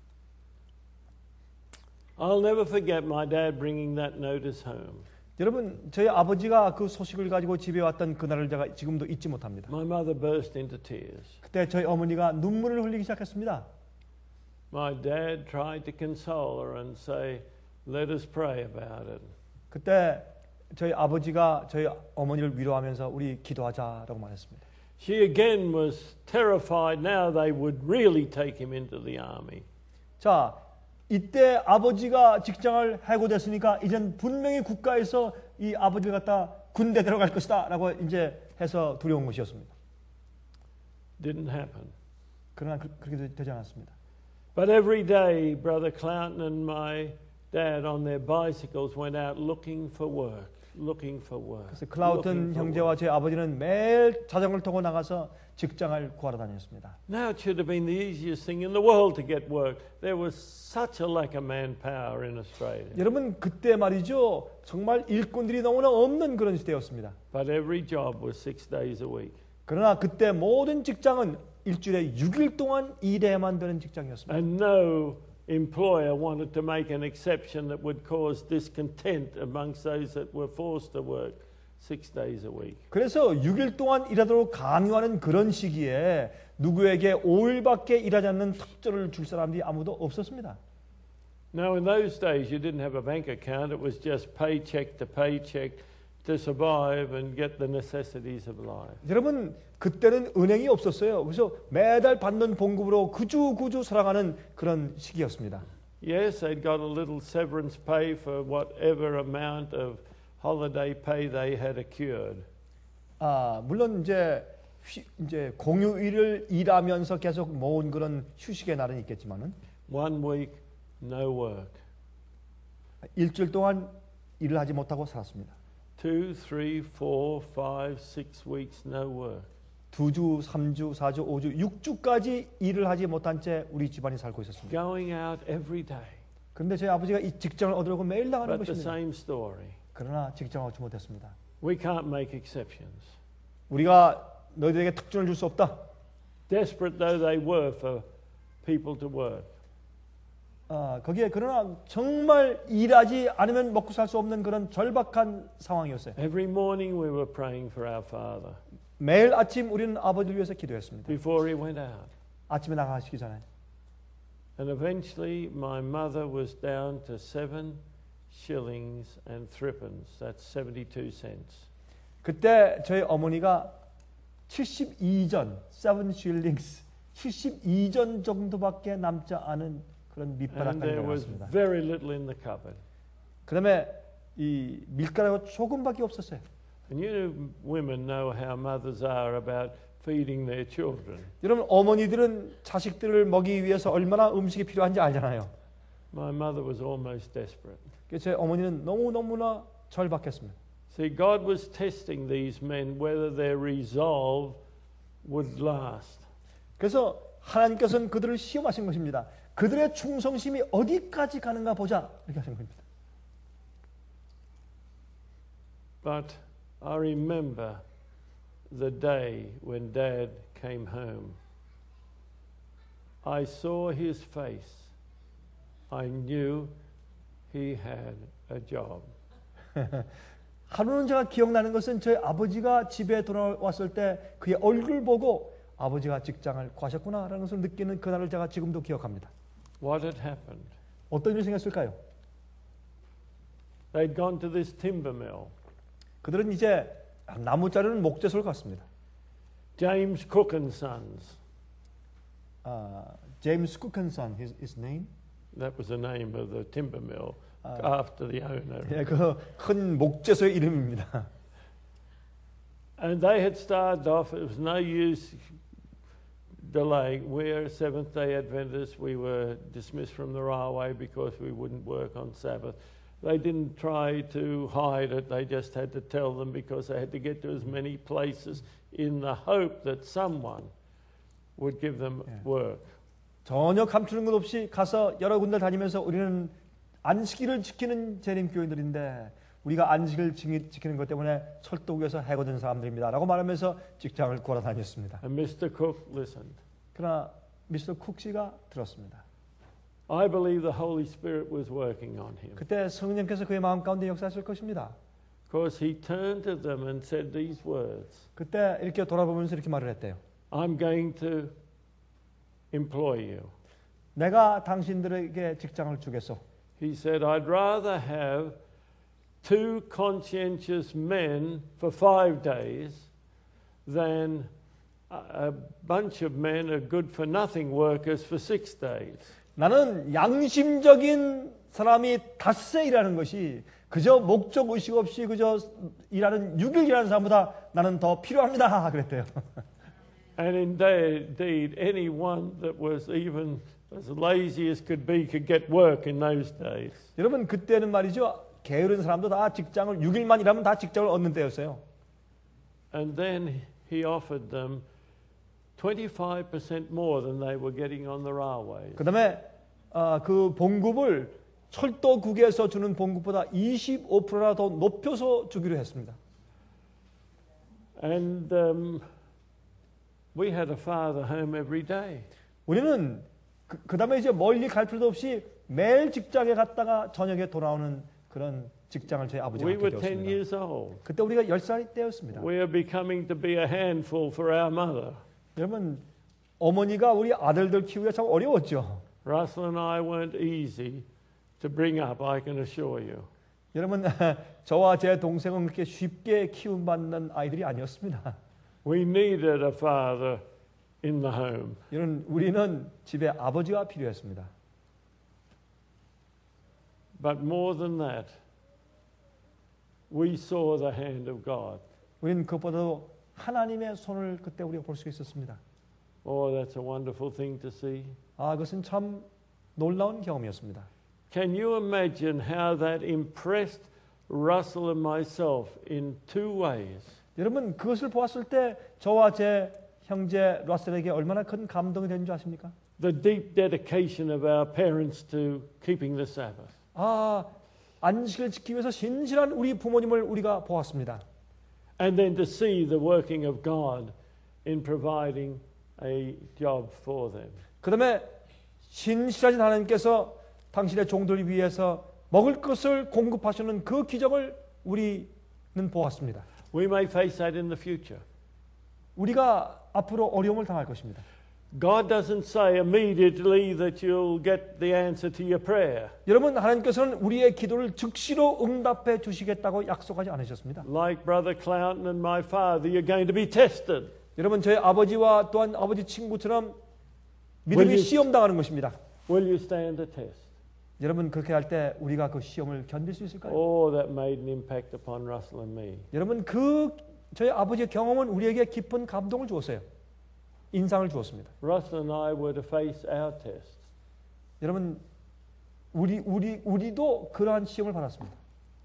I'll never forget my dad bringing that notice home. 여러분, 저희 아버지가 그 소식을 가지고 집에 왔던 그날을 제가 지금도 잊지 못합니다. My mother burst into tears. 그때 저희 어머니가 눈물을 흘리기 시작했습니다. My dad tried to console her and say, "Let us pray about it." 그때 저희 아버지가 저희 어머니를 위로하면서 우리 기도하자라고 말했습니다. She again was terrified. Now they would really take him into the army. 자, 이때 아버지가 직장을 해고됐으니까 이젠 분명히 국가에서 이 아버지를 갖다 군대 데려갈 것이다라고 이제 해서 두려운 것이었습니다. Didn't happen. 그러나 그, 그렇게 되지 않았습니다. But every day, Brother Cloughton and my dad on their bicycles went out looking for work, looking for work. 그래서 클라우튼 형제와 제 아버지는 매일 자전거를 타고 나가서 직장을 구하러 다녔습니다. Now it should have been the easiest thing in the world to get work. There was such a lack of manpower in Australia. 여러분 그때 말이죠. 정말 일꾼들이 너무나 없는 그런 시대였습니다. But every job was six days a week. 그러나 그때 모든 직장은 일주일에 육 일 동안 일해야만 되는 직장이었습니다. And no employer wanted to make an exception that would cause discontent amongst those that were forced to work six days a week. 그래서 육 일 동안 일하도록 강요하는 그런 시기에 누구에게 오 일밖에 일하지 않는 특전을 줄 사람들이 아무도 없었습니다. Now in those days you didn't have a bank account. It was just paycheck to paycheck to survive and get the necessities of life. 여러분 그때는 은행이 없었어요. 그래서 매달 받는 봉급으로 구주구주 살아가는 그런 시기였습니다. Yes, they'd got a little severance pay for whatever amount of holiday pay they had accrued. 아 물론 이제 휴, 이제 공휴일을 일하면서 계속 모은 그런 휴식의 날은 있겠지만은 One week, no work. 일주일 동안 일을 하지 못하고 살았습니다. Two, three, four, five, six weeks, no work. 두 주, 삼 주, 사 주, 오 주, 육 주까지 일을 하지 못한 채 우리 집안이 살고 있었습니다. Going out every day. 그런데 저희 아버지가 이 직장을 얻으려고 매일 나가는 But the 것입니다. same story. 그러나 직장을 얻지 못했습니다. We can't make exceptions. 우리가 너희들에게 특권을 줄 수 없다. Desperate though they were for people to work. 아, 거기에 그러나 정말 일하지 않으면 먹고 살 수 없는 그런 절박한 상황이었어요. Every morning we were praying for our father 매일 아침 우리는 아버지를 위해서 기도했습니다. before he went out. 아침에 나가시기 전에. And eventually my mother was down to seven shillings and threepence. That's seventy-two cents. 그때 저희 어머니가 칠십이 전, seven shillings, 칠십이 전 정도밖에 남지 않은 그런 And 밑바닥까지 there was 내려갔습니다. very little in the cupboard. 그다음에 이 밀가루가 조금밖에 없었어요. And you women know how mothers are about feeding their children. 여러분 어머니들은 자식들을 먹이기 위해서 얼마나 음식이 필요한지 알잖아요. My mother was almost desperate. 그래서 제 어머니는 너무 너무나 절박했습니다. See, God was testing these men whether their resolve would last. 그래서 하나님께서는 그들을 시험하신 것입니다. 그들의 충성심이 어디까지 가는가 보자 이렇게 하신 겁니다. But I remember the day when Dad came home. I saw his face. I knew he had a job. 하루는 제가 기억나는 것은 저희 아버지가 집에 돌아왔을 때 그의 얼굴 보고 아버지가 직장을 구하셨구나라는 것을 느끼는 그날을 제가 지금도 기억합니다. What had happened? 어떤 일이 생겼을까요? They'd gone to this timber mill. 그들은 이제 나무 자르는 목재소를 갔습니다. James Cook and Sons. 아, 제임스 쿠켄선, his, his name? That was the name of the timber mill 아, after the owner. 예, 그 큰 목재소의 이름입니다. And they had started off, it was no use delaying. We're Seventh-day Adventists. We were dismissed from the railway because we wouldn't work on Sabbath. They didn't try to hide it. They just had to tell them because they had to get to as many places in the hope that someone would give them Yeah. work. 전혀 감추는 것 없이 가서 여러 군데 다니면서 우리는 안식일을 지키는 재림교인들인데 우리가 안식을 지키는 것 때문에 철도국에서 해고된 사람들입니다. 라고 말하면서 직장을 구하러 다녔습니다. And Mister Cook listened. 그러나 미스터 쿡 씨가 들었습니다. I believe the Holy Spirit was working on him. 그때 성령께서 그의 마음 가운데 역사하실 것입니다. Because he turned to them and said these words. 그때 이렇게 돌아보면서 이렇게 말을 했대요. I'm going to employ you. 내가 당신들에게 직장을 주겠소. He said, I'd rather have two conscientious men for five days than a a bunch of men of good for nothing workers for six days. 나는 양심적인 사람이 닷새 일하는 것이 그저 목적 의식 없이 그저 일하는 육 일 일하는 사람보다 나는 더 필요합니다. 그랬대요. And indeed, anyone that was even as lazy as could be could get work in those days. 여러분 그때는 말이죠. 게으른 사람도 다 직장을 육 일만 일하면 다 직장을 얻는 때였어요. And then he offered them twenty-five percent more than they were getting on the railways. 그다음에 어, 그 봉급을 철도국에서 주는 봉급보다 이십오 퍼센트나 더 높여서 주기로 했습니다. And um, we had a father home every day. 우리는 그, 그다음에 이제 멀리 갈 필요도 없이 매일 직장에 갔다가 저녁에 돌아오는 그런 직장을 저희 아버지가 We 갖게 were ten 되었습니다. years old. 그때 우리가 열 살이 때였습니다. We are becoming to be a handful for our mother. 여러분 어머니가 우리 아들들 키우기가 참 어려웠죠. Russell and I weren't easy to bring up, I can assure you. 여러분 저와 제 동생은 그렇게 쉽게 키움받는 아이들이 아니었습니다. We needed a father in the home. 여러분 우리는 집에 아버지가 필요했습니다. But more than that, we saw the hand of God. 우리는 그것보다도 하나님의 손을 그때 우리가 볼 수 있었습니다. Oh, that's a wonderful thing to see. 아, 그것은 참 놀라운 경험이었습니다. Can you imagine how that impressed Russell and myself in two ways? 여러분 그것을 보았을 때 저와 제 형제 러셀에게 얼마나 큰 감동이 된 줄 아십니까? The deep dedication of our parents to keeping the Sabbath. 아, 안식을 지키기 위해서 신실한 우리 부모님을 우리가 보았습니다. And then to see the working of God in providing a job for them. 그다음에 신실하신 하나님께서 당신의 종들을 위해서 먹을 것을 공급하시는 그 기적을 우리는 보았습니다. We may face that in the future. 우리가 앞으로 어려움을 당할 것입니다. God doesn't say immediately that you'll get the answer to your prayer. 여러분 하나님께서는 우리의 기도를 즉시로 응답해 주시겠다고 약속하지 않으셨습니다. Like Brother Clownton and my father, you're going to be tested. 여러분 저희 아버지와 또한 아버지 친구처럼 믿음이 시험당하는 것입니다. Will you stand the test? 여러분 그렇게 할 때 우리가 그 시험을 견딜 수 있을까요? Oh, that made an impact upon Russell and me. 여러분 그 저희 아버지의 경험은 우리에게 깊은 감동을 주었어요. 인상을 주었습니다. Russell and I were to face our test. 여러분 우리 우리 우리도 그러한 시험을 받았습니다.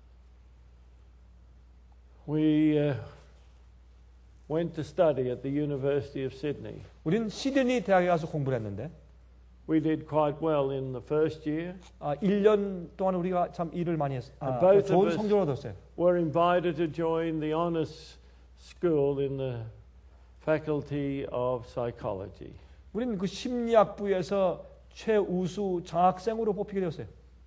We uh, went to study at the University of Sydney. 우리는 시드니 대학에 가서 공부를 했는데 We did quite well in the first year. 아, 일 년 동안 우리가 참 일을 많이 했, 아, Both 좋은 of us 성적을 얻었어요. were invited to join the honours school in the Faculty of Psychology. 우리는 그 심리학부에서 최우수 장학생으로 뽑히게 되었어요.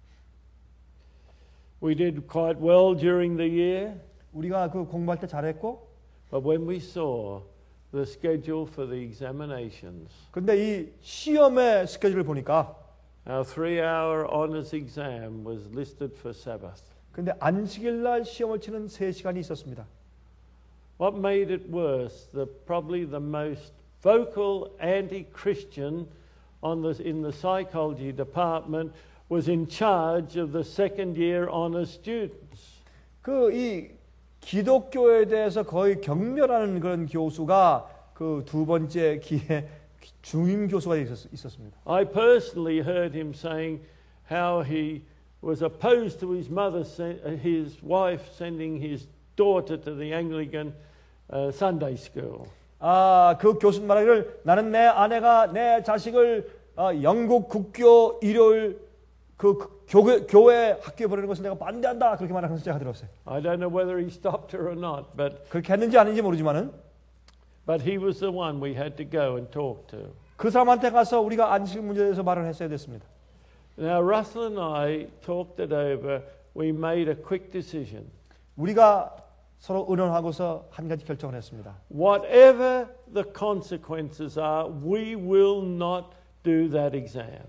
We did quite well during the year, 우리가 그 공부할 때 잘했고, but when we saw the schedule for the examinations, 근데 이 시험의 스케줄을 보니까, our three-hour honours exam was listed for Sabbath. 근데 안식일 날 시험을 치는 세 시간이 있었습니다. What made it worse, the, probably the most vocal anti-Christian on the, in the psychology department was in charge of the second year honors students. 그 이 기독교에 대해서 거의 경멸하는 그런 교수가 그 두 번째 기회 중임 교수가 있었, 있었습니다. I personally heard him saying how he was opposed to his mother, his wife sending his daughter to the Anglican uh, Sunday school. 아, 그 교수님 말하기를 나는 내 아내가 내 자식을 어, 영국 국교 일요일 그, 그 교회, 교회 학교에 보내는 것을 내가 반대한다 그렇게 말하는 것을 제가 들었어요. I don't know whether he stopped her or not, but 그렇게 했는지 아닌지 모르지만은 but he was the one we had to go and talk to. 그 사람한테 가서 우리가 안식 문제에 대해서 말을 했어야 됐습니다. Now Russell and I talked it over. We made a quick decision. 우리가 서로 의논하고서 한 가지 결정을 했습니다. Whatever the consequences are, we will not do that exam.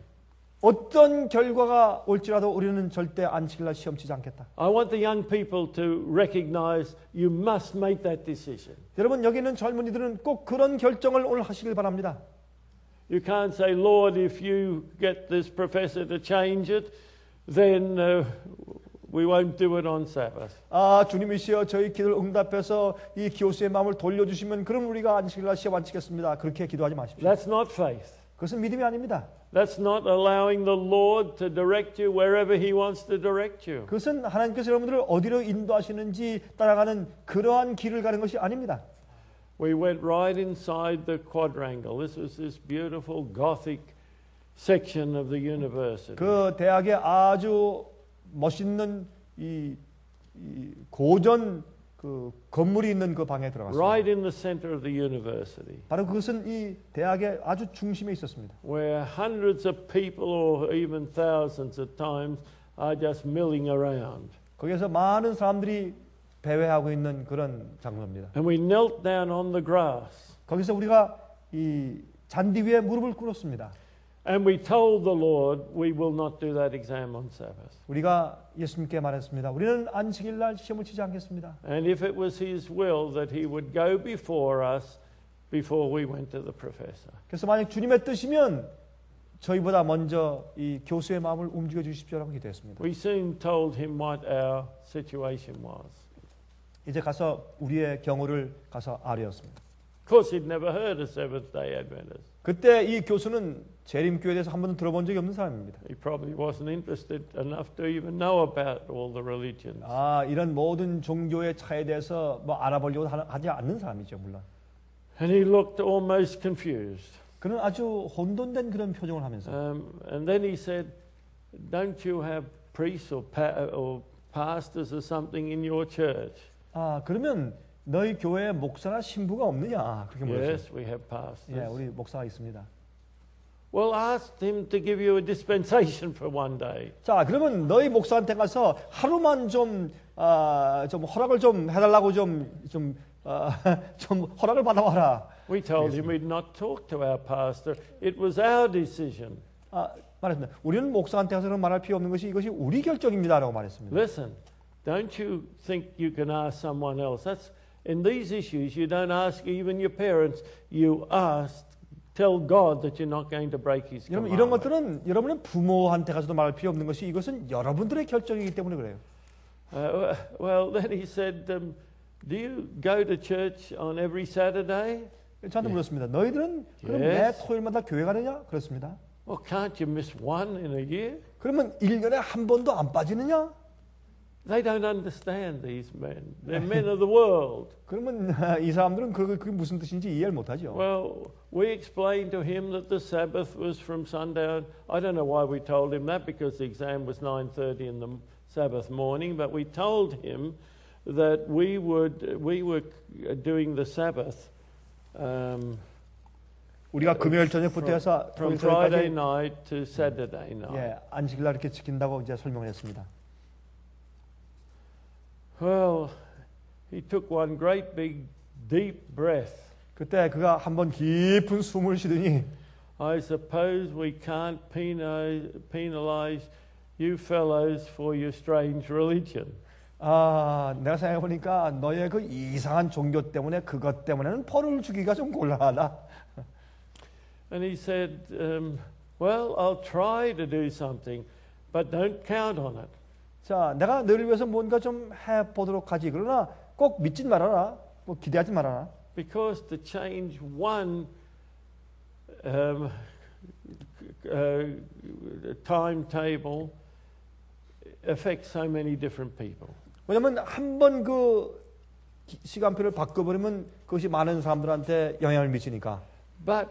어떤 결과가 올지라도 우리는 절대 안식일날 시험 치지 않겠다. I want the young people to recognize you must make that decision. 여러분 여기 있는 젊은이들은 꼭 그런 결정을 오늘 하시길 바랍니다. You can't say, Lord, if you get this professor to change it, then uh, we won't do it on Sabbath. 아, 주님이시여 저희 기도를 응답해서 이 교수의 마음을 돌려주시면 그럼 우리가 안식일날 시험 안 치겠습니다. 그렇게 기도하지 마십시오. That's not faith. 그것은 믿음이 아닙니다. That's not allowing the Lord to direct you wherever He wants to direct you. 그것은 하나님께서 여러분들을 어디로 인도하시는지 따라가는 그러한 길을 가는 것이 아닙니다. We went right inside the quadrangle. This was this beautiful Gothic section of the university. 그 대학의 아주 멋있는 이, 이 고전 그 건물이 있는 그 방에 들어갔습니다. Right in the center of the university. 바로 그것은 이 대학의 아주 중심에 있었습니다. Where hundreds of people or even thousands at times are just milling around. 거기에서 많은 사람들이 배회하고 있는 그런 장소입니다. And we knelt down on the grass. 거기서 우리가 이 잔디 위에 무릎을 꿇었습니다. And we told the Lord we will not do that exam on Sabbath. 우리가 예수님께 말했습니다. 우리는 안식일 날 시험을 치지 않겠습니다. And if it was His will that He would go before us before we went to the professor. 그래서 만약 주님의 뜻이면 저희보다 먼저 이 교수의 마음을 움직여 주십시오라고 기도했습니다. We soon told him what our situation was. 이제 가서 우리의 경우를 가서 아뢰었습니다. Of course, he'd never heard of Seventh-day Adventists. 그때 이 교수는 재림교에 대해서 한 번도 들어본 적이 없는 사람입니다. He probably wasn't interested enough to even know about all the religions. 아, 이런 모든 종교의 차에 대해서 뭐 알아보려고 하지 않는 사람이죠, 물론. And he looked almost confused. 그는 아주 혼돈된 그런 표정을 하면서. Um, and then he said, "Don't you have priests or, pa- or pastors or something in your church?" 아, 그러면 너희 교회에 목사나 신부가 없느냐? 그렇게 물었어요. Yes, we have pastors. 예, 우리 목사가 있습니다. Well, ask him to give you a dispensation for one day. 자, 그러면 너희 목사한테 가서 하루만 좀, 아, 좀 허락을 좀 해달라고 좀, 좀, 아, 좀 허락을 받아와라. We told him we'd not talk to our pastor. It was our decision. 아, 말했습니다. 우리는 목사한테 가서는 말할 필요 없는 것이 이것이 우리 결정입니다라고 말했습니다. Listen, don't you think you can ask someone else? That's in these issues. You don't ask even your parents. You ask, tell God that you're not going to break His 여러분 이런 commandment. 것들은 여러분의 부모한테 가서도 말할 필요 없는 것이 이것은 여러분들의 결정이기 때문에 그래요. Uh, well, then he said, um, "Do you go to church on every Saturday?" 저한테 물었습니다. 너희들은 그럼 Yes. 매 토요일마다 교회 가느냐? 그렇습니다. Well, can't you miss one in a year? 그러면 일 년에 한 번도 안 빠지느냐? They don't understand these men. They're men of the world. 그러면 이 사람들은 그게, 그게 무슨 뜻인지 이해를 못하죠. Well, we explained to him that the Sabbath was from sundown. I don't know why we told him that, because the exam was nine thirty in the Sabbath morning, but we told him that we would we were doing the Sabbath um, 우리가 금요일 저녁부터 해서 from 토요일 Friday 저녁까지 night to Saturday night. 예, 안식일날 이렇게 지킨다고 이제 설명을 했습니다. Well, he took one great big deep breath. 그때 그가 한번 깊은 숨을 쉬더니 I suppose we can't penalize, penalize you fellows for your strange religion. 아, 내가 생각해 보니까 너의 그 이상한 종교 때문에 그것 때문에는 펄을 주기가 좀 곤란하다. And he said, um, well, I'll try to do something, but don't count on it. 자, 내가 너를 위해서 뭔가 좀 해보도록 하지. 그러나 꼭 믿지 말아라. 뭐 기대하지 말아라. Because to change one um, uh, timetable affects so many different people. 왜냐하면 한 번 그 시간표를 바꿔버리면 그것이 많은 사람들한테 영향을 미치니까. But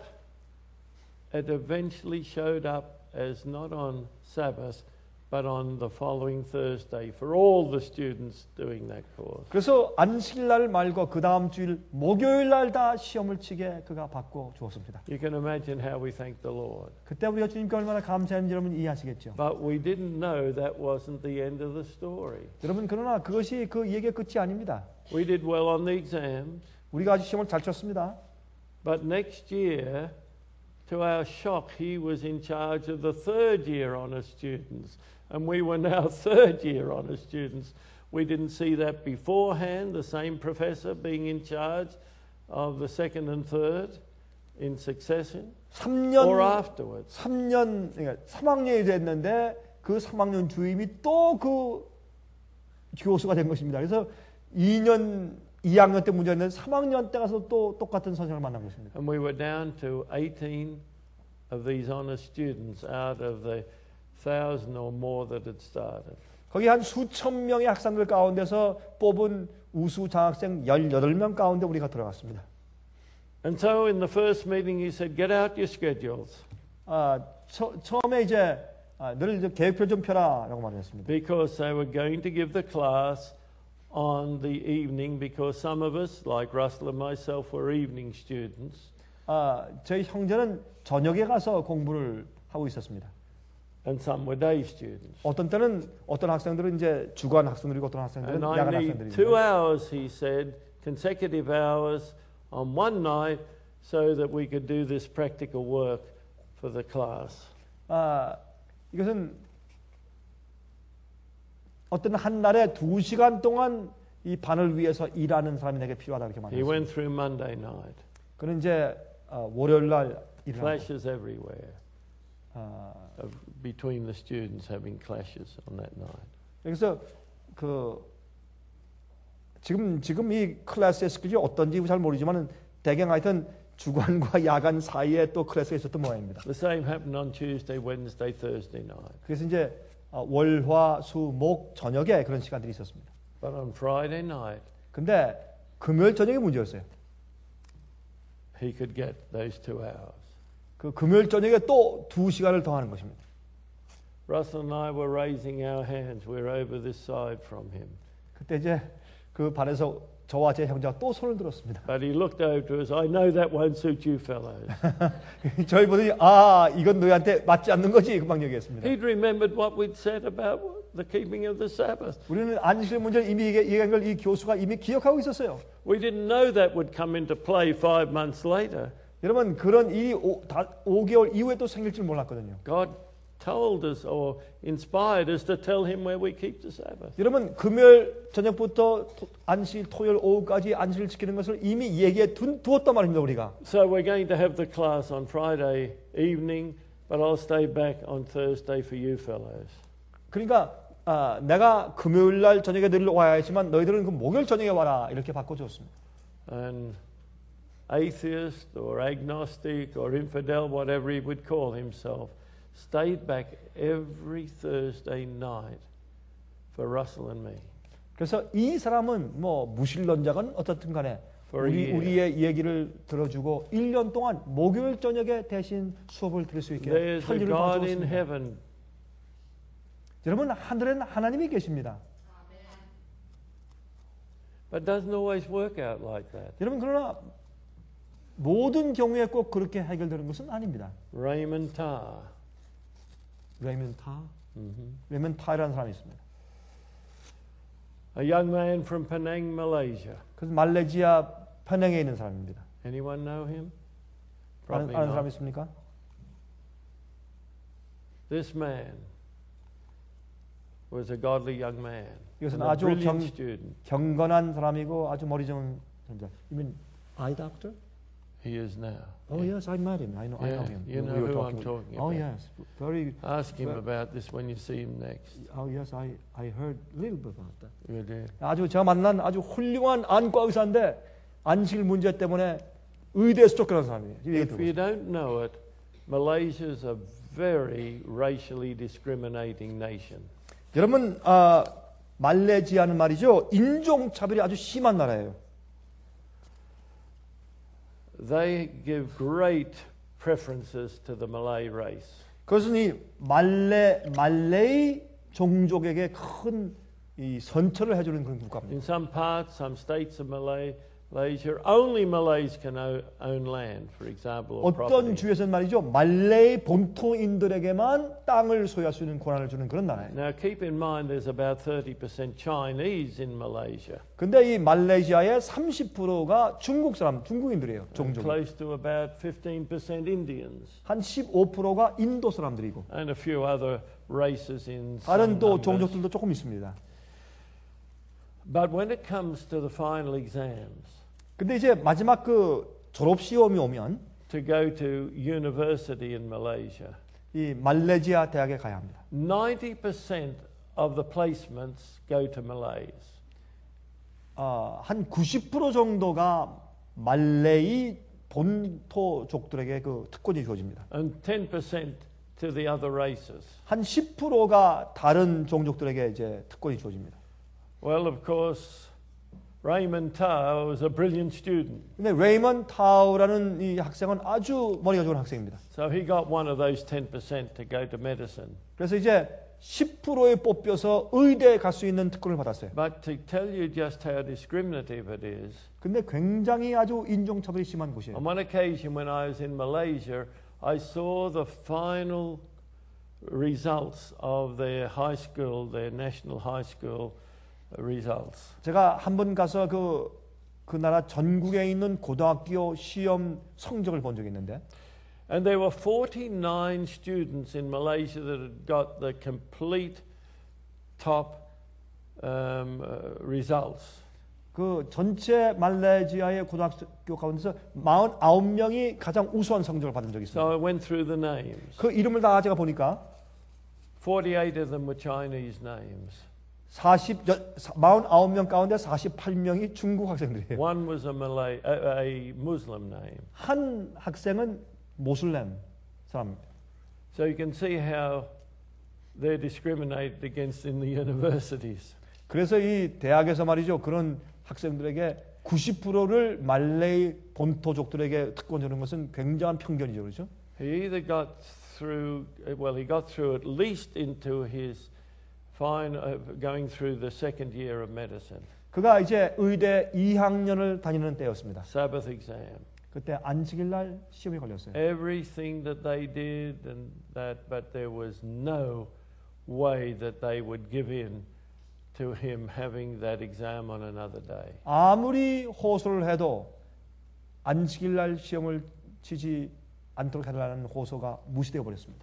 it eventually showed up as not on Sabbath, but on the following Thursday for all the students doing that course. 그래서 안식일 말고 그 다음 주일 목요일 날 다 시험을 치게 그가 바꿔 주었습니다. You can imagine how we thank the Lord. 그때 우리가 주님께 얼마나 감사했는지 여러분 이해하시겠죠. But we didn't know that wasn't the end of the story. 여러분 그러나 그것이 그 얘기의 끝이 아닙니다. We did well on the exams. 우리가 아주 시험을 잘 쳤습니다. But next year, to our shock, he was in charge of the third year honour students. And we were now third year honour students. We didn't see that beforehand, the same professor being in charge of the second and third in succession, 삼 년, or afterwards. 삼 년, 그러니까 삼 학년이 됐는데 그 삼 학년 주임이 또 그 교수가 된 것입니다. 그래서 이 년, 이 학년 때 문제였는데 삼 학년 때 가서 또 똑같은 선생을 만난 것입니다. And we were down to eighteen of these honour students out of the thousand or more that had started. 거기 한 수천 명의 학생들 가운데서 뽑은 우수 장학생 열여덟 명 가운데 우리가 들어갔습니다. And so in the first meeting he said, get out your schedules. 아, 처, 처음에 이제 아, 늘 이제 계획표 좀 펴라라고 말했습니다. Because they were going to give the class on the evening because some of us, like Russell and myself, were evening students. 아, 저희 형제는 저녁에 가서 공부를 하고 있었습니다. And some were day students. 어떤 때는 어떤 학생들은 이제 주간 학생들이고 어떤 학생들은 And I 야간 need 학생들이고. two hours, he said, consecutive hours on one night so that we could do this practical work for the class. 아, 이것은 어떤 한 날에 두 시간 동안 이 반을 위해서 일하는 사람이 내게 필요하다 이렇게 He 말했습니다. went through Monday night. 그는 이제 어, 월요일 날 일하고 Clashes everywhere 아, of, between the students having clashes on that night. 그래서 그 지금 지금 이 클래스의 스킬이 어떤지 잘 모르지만은 대강 하여튼 주간과 야간 사이에 또 클래스가 있었던 모양입니다. The same happened on Tuesday, Wednesday, Thursday night. 그래서 이제 어, 월, 화, 수, 목 저녁에 그런 시간들이 있었습니다. But on Friday night, 근데 금요일 저녁이 문제였어요. he could get those two hours. 그 금요일 저녁에 또 두 시간을 더 하는 것입니다. Russell and I were raising our hands. We're over this side from him. 그때 이제 그 반에서 저와 제 형제가 또 손을 들었습니다. But he looked over to us. I know that won't suit you fellows. 저희 보더니 아 이건 너희한테 맞지 않는 거지 금방 얘기했습니다. He'd remembered what we'd said about the keeping of the Sabbath. 우리는 안식일 문제를 이미 얘기한 걸 이 교수가 이미 기억하고 있었어요. We didn't know that would come into play five months later. 여러분 그런 일이 오, 다, 오 개월 이후에 또 생길 줄 몰랐거든요. God told us or inspired us to tell him where we keep the Sabbath. 여러분 금요일 저녁부터 토, 안식 토요일 오후까지 안식을 지키는 것을 이미 얘기해 두, 두었단 말입니다 우리가. So we're going to have the class on Friday evening, but I'll stay back on Thursday for you fellows. 그러니까 아, 내가 금요일 날 저녁에 늘 와야 했지만 너희들은 그 목요일 저녁에 와라 이렇게 바꿔줬습니다. And atheist or agnostic or infidel, whatever he would call himself, stayed back every Thursday night for Russell and me. 그래서 이 사람은 뭐 무신론자건 어떻든 간에 For a 우리, year. 우리의 얘기를 들어주고 일 년 동안 목요일 저녁에 대신 수업을 들을 수 있게 There's a 편리를 God in 봐주었습니다. heaven. 여러분 하늘에는 하나님이 계십니다. But it doesn't always work out like that. 여러분 그러나 모든 경우에 꼭 그렇게 해결되는 것은 아닙니다. Raymond Tarr. 레이먼 타, Mm-hmm. 레이먼 타이라는 사람이 있습니다. A young man from Penang, Malaysia. 그래서 말레이시아 편행에 있는 사람입니다. Anyone know him? 아는, Probably 아는 사람 not. 있습니까? This man was a godly young man, 이것은 and a 아주 brilliant 경, student. 경건한 사람이고 아주 머리 좋은 사람이다. You mean eye doctor? He is now. Oh yes, I met him. I know. I Yeah, know him. you know We were who talking I'm talking Oh about. yes, very. Ask him Well- about this when you see him next. Oh yes, I I heard a little bit about that. You do. 아주 제가 만난 아주 훌륭한 안과 의사인데 안실 문제 때문에 의대에서 쫓겨난 사람이에요. 지금 얘기 If 듣고 you 있어요. don't know it, Malaysia is a very racially discriminating nation. 여러분, 아, 말레이시아는 말이죠 인종 차별이 아주 심한 나라예요. They give great preferences to the Malay race. 그것은 이 말레 말레이 종족에게 큰 이 선처를 해주는 그런 국가입니다. In some parts, some states of Malay, Malaysia, only Malays can o- own land, for example, or 어떤 property. 주에서는 말이죠 말레이 본토인들에게만 땅을 소유할 수 있는 권한을 주는 그런 나라예요. Now, keep in mind there's about thirty percent Chinese in Malaysia, 근데 이 말레이시아의 삼십 퍼센트가 중국 사람, 중국인들이에요. and 종족. close to about fifteen percent Indians, 한 십오 퍼센트가 인도 사람들이고 and a few other races in some 다른 또 numbers. 종족들도 조금 있습니다. But when it comes to the final exams, 근데 이제 마지막 그 졸업 시험이 오면 to go to university in Malaysia, 이 말레이시아 대학에 가야 합니다. ninety percent of the placements go to Malays. 아, 한 구십 퍼센트 정도가 말레이 본토족들에게 그 특권이 주어집니다. and ten percent to the other races. 한 십 퍼센트가 다른 종족들에게 이제 특권이 주어집니다. Well, of course, Raymond Tao was a brilliant student, 근데 레이먼 타우라는 이 학생은 아주 머리가 좋은 학생입니다. so he got one of those ten percent to go to medicine. 그래서 이제 십 퍼센트에 뽑혀서 의대에 갈 수 있는 특권을 받았어요. But to tell you just how discriminative it is, 근데 굉장히 아주 인종차별이 심한 곳이에요. on one occasion when I was in Malaysia, I saw the final results of their high school, their national high school results. 제가 한 번 가서 그, 그 나라 전국에 있는 고등학교 시험 성적을 본 적이 있는데 And there were forty-nine students in Malaysia that had got the complete top um, uh, results. 그 전체 말레이시아의 고등학교 가운데서 사십구 명이 가장 우수한 성적을 받은 적이 So 있습니다. I went through the names. 그 이름을 다 제가 보니까 forty-eight of them were Chinese names. 사십, 사십구 명 가운데 사십팔 명이 중국 학생들이에요. One was a Malay, a, a Muslim name. 한 학생은 모슬렘 사람입니다. So you can see how they're discriminated against in the universities. 그래서 이 대학에서 말이죠. 그런 학생들에게 구십 퍼센트를 말레이 본토족들에게 특권 주는 것은 굉장한 편견이죠. 그렇죠? He either got through, well, he got through at least into his fine, uh, going through the second year of medicine, 그가 이제 의대 이 학년을 다니는 때였습니다. Sabbath exam. 그때 안식일 날 시험이 걸렸어요. Everything that they did and that, but there was no way that they would give in to him having that exam on another day. 아무리 호소를 해도 안식일 날 시험을 치지 않도록 해달라는 호소가 무시되어 버렸습니다.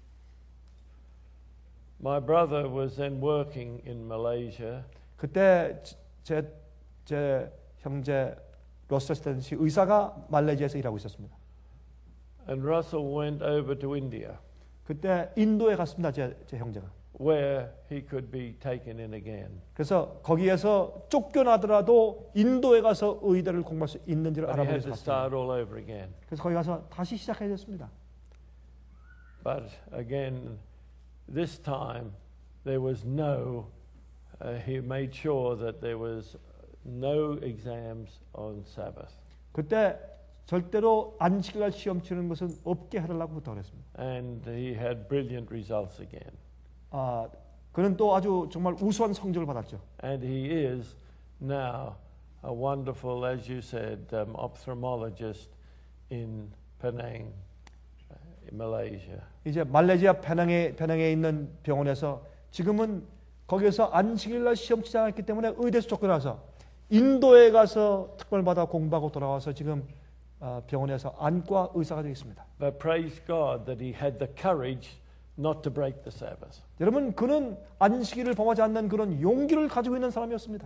My brother was then working in Malaysia, 그때 제, 제 형제 러셀 씨 의사가 말레이시아에서 일하고 있었습니다. and Russell went over to India, 그때 인도에 갔습니다. 제, 제 형제가. where he could be taken in again. 그래서 거기에서 쫓겨나더라도 인도에 가서 의대를 공부할 수 있는지를 But he 알아보기 had 위해서 to 갔습니다. start all over again. 그래서 거기 가서 다시 시작해야 됐습니다. But again, this time there was no, uh, he made sure that there was no exams on Sabbath. 그때 절대로 안식일날 시험 치는 것은 없게 해달라고 부탁을 했습니다. And he had brilliant results again. 아, 그는 또 아주 정말 우수한 성적을 받았죠. And he is now a wonderful, as you said, um, ophthalmologist in Penang, in Malaysia. 이제 말레이시아 페낭에, 페낭에 있는 병원에서 지금은 거기에서 안식일날 시험 치지 않았기 때문에 의대에서 쫓겨나서 인도에 가서 특권을 받아 공부하고 돌아와서 지금 병원에서 안과 의사가 되어 있습니다. But praise God that he had the courage not to break the Sabbath. 여러분, 그는 안식일을 범하지 않는 그런 용기를 가지고 있는 사람이었습니다.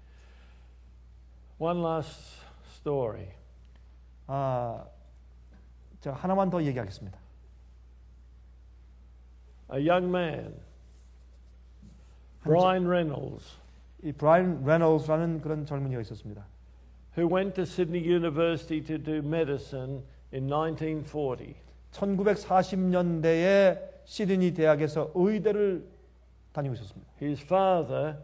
One last story. 아, 제가 하나만 더 얘기하겠습니다. A young man, Brian Reynolds, 이 브라이언 레놀즈라는 그런 젊은이가 있었습니다. who went to Sydney University to do medicine in nineteen forty. 천구백사십 년대에 시드니 대학에서 의대를 다니고 있었습니다. His father,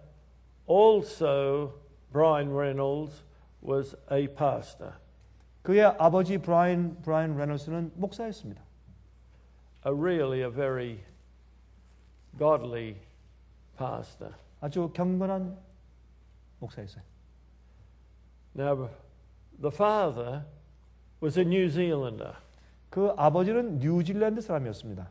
also Brian Reynolds, was a pastor. 그의 아버지 브라이언 브라이언 레놀스는 목사였습니다. A really a very godly pastor. 아주 경건한 목사였어요. Now, the father was a New Zealander, 그 아버지는 뉴질랜드 사람이었습니다.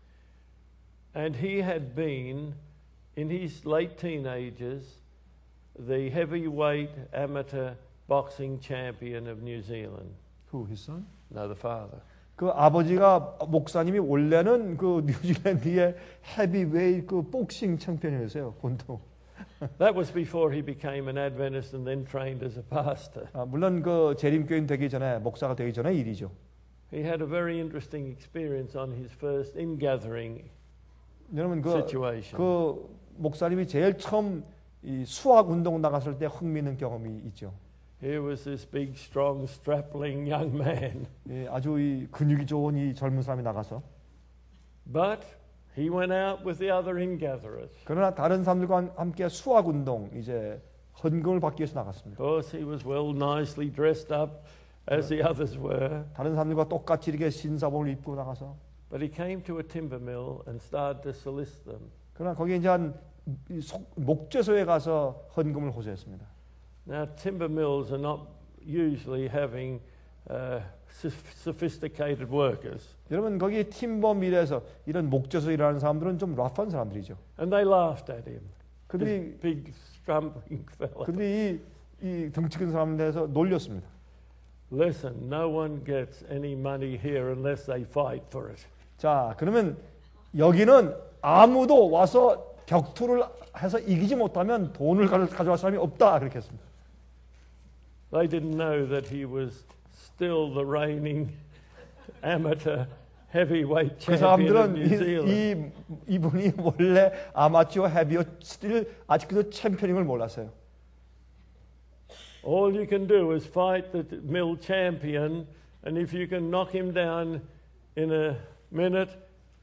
and he had been, in his late teenagers, the heavyweight amateur boxing champion of New Zealand. Who, his son? No, the father. 그 아버지가 목사님이 원래는 그 뉴질랜드의 헤비웨이트 그 복싱 챔피언이었어요. 권투. That was before he became an Adventist and then trained as a pastor. 아, 물론 그 재림교인 되기 전에 목사가 되기 전에 일이죠. He had a very interesting experience on his first ingathering 여러분 그, situation. 그 목사님이 제일 처음 이 수학 운동 나갔을 때 흥미있는 경험이 있죠. Here was this big, strong, strapping young man. 예, 아주 이 근육이 좋은 이 젊은 사람이 나가서. But he went out with the other ingatherers. 그러나 다른 사람들과 함께 수학 운동 이제 헌금을 받기 위해서 나갔습니다. Of course, he was well, nicely dressed up as the others were. 다른 사람들과 똑같이 이렇게 신사복을 입고 나가서. But he came to a timber mill and started to solicit them. 그러나 거기 이제 한 목재소에 가서 헌금을 호소했습니다. Now, timber mills are not usually having uh, sophisticated workers. 여러분 거기 timber mill에서 이런 목재소 일하는 사람들은 좀 러프한 사람들이죠. And they laughed at him. 그들이 Big, strumping fella. 그들이 이, 이 덩치 큰 사람에 대해서 놀렸습니다. Listen, no one gets any money here unless they fight for it. 자, 그러면 여기는 아무도 와서 격투를 해서 이기지 못하면 돈을 가져갈 사람이 없다 그렇게 했습니다. They didn't know that he was still the reigning amateur heavyweight 그 champion of 사람들은 New Zealand. 이, 이, 이분이 원래 아마추어 헤비어 스틸 아직도 챔피언인 걸 몰랐어요. All you can do is fight the mill champion, and if you can knock him down in a minute,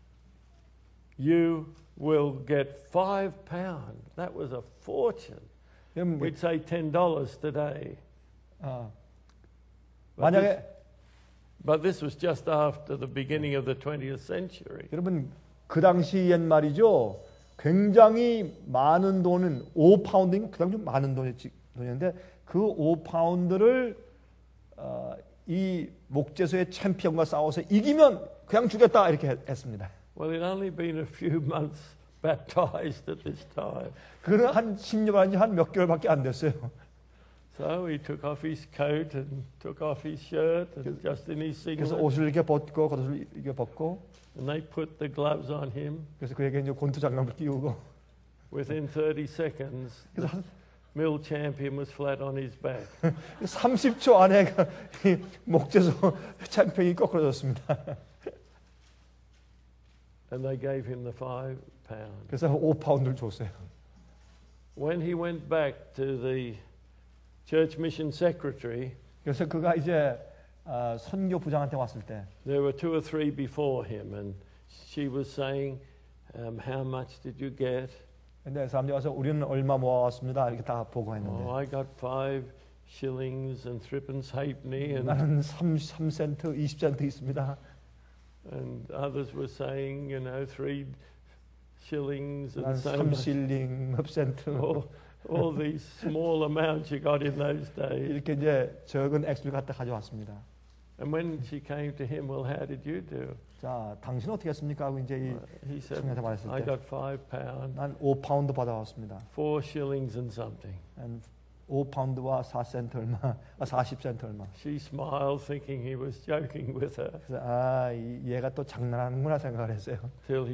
you will get five pounds. That was a fortune. We'd say ten dollars today. 아, But 만약에 this, but this was just after the beginning of the twentieth century. 여러분 그 당시엔 말이죠. 굉장히 많은 돈은 오 파운드인 그 당시 좀 많은 돈이었지, 돈이었는데 그 오 파운드를 어, 이 목재소의 챔피언과 싸워서 이기면 그냥 주겠다 이렇게 했, 했습니다. Well, it'd only been a few months baptized at this time. 그는 한 십 년 아니 한 몇 개월밖에 안 됐어요. So he took off his coat and took off his shirt and just in his 그래서 singlet, 옷을 이렇게 벗고 겉옷을 이렇게 벗고 and they put the gloves on him. 그래서 그에게 이제 권투 장갑을 끼우고 Within thirty seconds, the mill champion was flat on his back. 삼십 초 안에 이 목재소 챔피언이 거꾸러졌습니다. And they gave him the five pound. 그래서 오 파운드를 줬어요. When he went back to the church mission secretary, 그래서 그가 이제 어, 선교 부장한테 왔을 때 there were two or three before him, and she was saying, um, "How much did you get?" 근데 사람들이 와서 우리는 얼마 모아왔습니다 이렇게 다 보고했는데 Oh, I got five shillings and threepence halfpenny, and 나는 삼, 삼 센트, 이십 센트 있습니다. and others were saying, you know, three shillings and 난 so 삼 much. 실링, 몇 센트 All, all these small amounts you got in those days. 이렇게 이제 적은 액수를 갖다 가져왔습니다. And when she came to him, well, how did you do? 자, 당신 어떻게 했습니까? 하고 이제 이 He said, 청년한테 말했을 I 때 got five pound, 난 오 파운드 받아왔습니다. four shillings and something. 한 오 파운드와 사 센트 얼마, 아, 사십 센트 얼마. She smiled, thinking he was joking with her, 그래서 아, 이, 얘가 또 장난하는구나 생각을 했어요. till he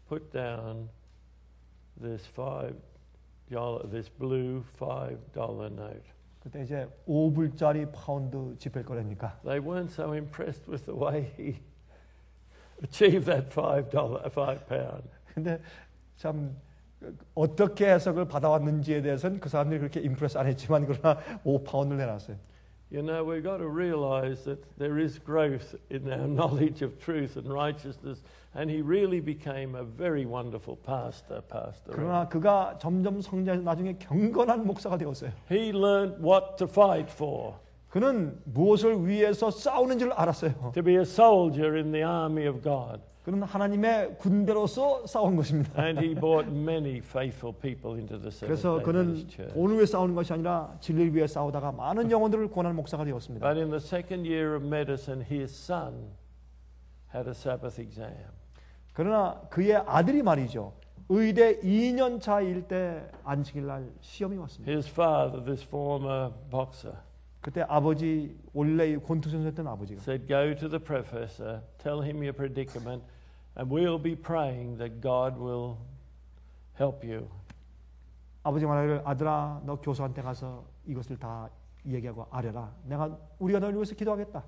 put down this five dollar, this blue five dollar note. 그때 이제 오 불짜리 파운드 지폐를 꺼내니까 They weren't so impressed with the way he achieved that five dollar, five pound. 근데 참 어떻게 해석을 받아왔는지에 대해서는 그 사람들이 그렇게 임프레스 안 했지만 그러나 오 파운드를 내놨어요. You know, we've got to realize that there is growth in our knowledge of truth and righteousness, and he really became a very wonderful pastor, pastor. 그러나 그가 점점 성장해서 나중에 경건한 목사가 되었어요. He learned what to fight for. 그는 무엇을 위해서 싸우는 줄 알았어요. To be a soldier in the army of God. 그는 하나님의 군대로서 싸운 것입니다. And he brought many faithful people into the 그래서 Seventh-day 그는 Adventist Church. 돈을 위해 싸우는 것이 아니라 진리를 위해 싸우다가 많은 영혼들을 구원하는 목사가 되었습니다. But in the second year of medicine, his son had a Sabbath exam. 그러나 그의 아들이 말이죠. 의대 이 년 차일 때 안식일 날 시험이 왔습니다. His father, this former boxer, 그때 아버지 원래 권투 선수였던 아버지가 said, "Go to the professor, tell him your predicament, and we'll be praying that God will help you." 아버지 말하기를 아들아 너 교수한테 가서 이것을 다 얘기하고 아뢰라. 내가 우리가 너를 위해서 기도하겠다.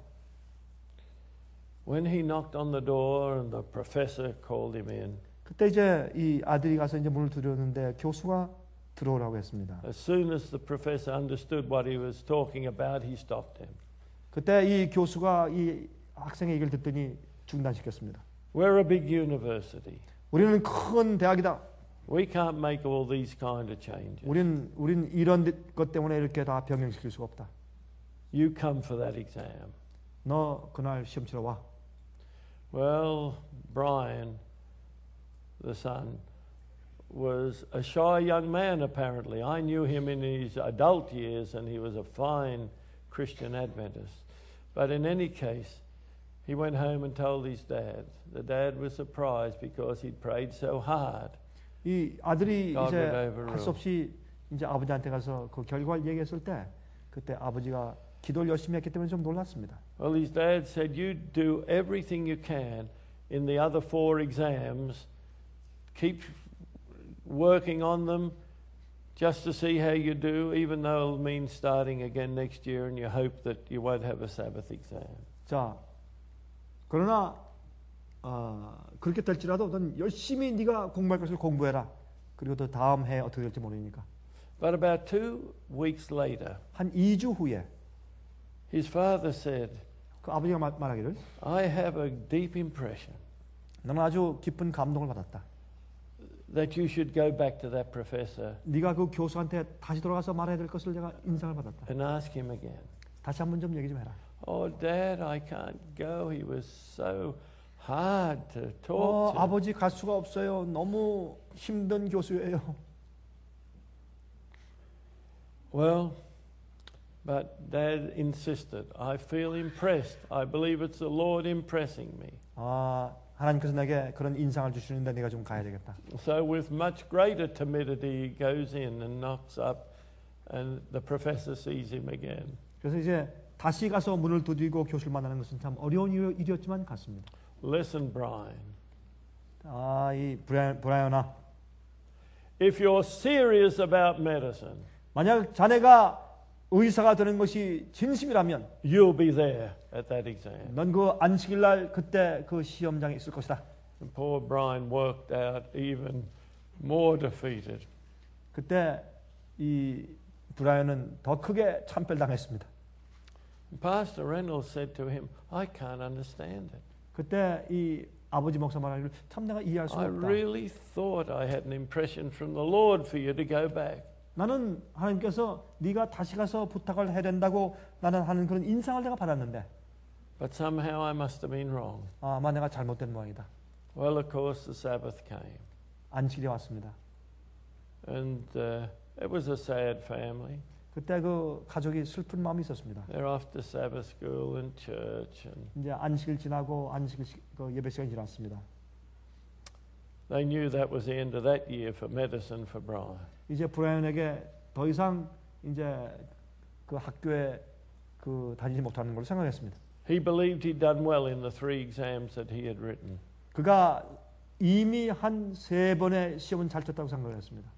When he knocked on the door and the professor called him in, 그때 이제 이 아들이 가서 이제 문을 두드렸는데 교수가 들어오라고 했습니다. as soon as the professor understood what he was talking about, he stopped him. 그때 이 교수가 이 학생의 얘기를 듣더니 중단시켰습니다. We're a big university. 우리는 큰 대학이다. We can't make all these kind of changes. 우린 우린 이런 것 때문에 이렇게 다 변경시킬 수가 없다. You come for that exam. 너 그날 시험 치러 와. Well, Brian, the son, was a shy young man apparently. I knew him in his adult years and he was a fine Christian Adventist. But in any case, he went home and told his dad. The dad was surprised because he'd prayed so hard. 이 아들이 God 이제 would overrule. 할 수 없이 이제 아버지한테 가서 그 결과를 얘기했을 때 그때 아버지가 기도를 열심히 했기 때문에 좀 놀랐습니다. Well, his dad said, "You do everything you can in the other four exams. Keep working on them just to see how you do, even though it'll mean starting again next year and you hope that you won't have a Sabbath exam." 자, 그러나 어, 그렇게 될지라도 넌 열심히 네가 공부할 것을 공부해라. 그리고 또 다음 해 어떻게 될지 모르니까. But about two weeks later, 한 이 주 후에 his father said, 그 아버지가 말, 말하기를 "I have a deep impression 너는 아주 깊은 감동을 받았다. that you should go back to that professor 네가 그 교수한테 다시 돌아가서 말해야 될 것을 내가 인상을 받았다. and ask him again." 다시 한번 좀 얘기 좀 해라. "Oh, Dad, I can't go. He was so hard to talk 어, to." 아버지 갈 수가 없어요. 너무 힘든 교수예요. Well, but Dad insisted. "I feel impressed. I believe it's the Lord impressing me." 아, 하나님께서 내게 그런 인상을 주시는데 내가 좀 가야 되겠다. So with much greater timidity, he goes in and knocks up, and the professor sees him again. 그래서 이제 다시 가서 문을 두드리고 교수를 만나는 것은 참 어려운 일- 일이었지만 같습니다. Listen, Brian. 아, 이 브라이언, 브라이언아, If you're serious about medicine, 만약 자네가 의사가 되는 것이 진심이라면 you'll be there at that exam. 넌 그 안식일 날 그때 그 시험장에 있을 것이다. And poor Brian worked out even more defeated. 그때 이 브라이언은 더 크게 참패당했습니다. Pastor Reynolds said to him, "I can't understand it. 그때 이 아버지 목사 말하기를 참 내가 이해할 수가 I 없다. really thought I had an impression from the Lord for you to go back." 나는 하나님께서 네가 다시 가서 부탁을 해야 된다고 나는 하는 그런 인상을 내가 받았는데 But somehow I must have been wrong. 아, 아마 내가 잘못된 모양이다. Well, of course, the Sabbath came. 안식일이 왔습니다. And uh, it was a sad family. 그때 그 가족이 슬픈 마음이 있었습니다. They're off to Sabbath school and church. And 이제 안식일 지나고 안식일 시, 그 예배 시간이 지났습니다. they knew that was the end of that year for medicine for Brian. 이제 브라이언에게 더 이상 이제 그 학교에 그 다니지 못하는 걸로 생각했습니다. He believed he'd done well in the three exams that he had written. 그가 이미 한 세 번의 시험은 잘 쳤다고 생각을 했습니다.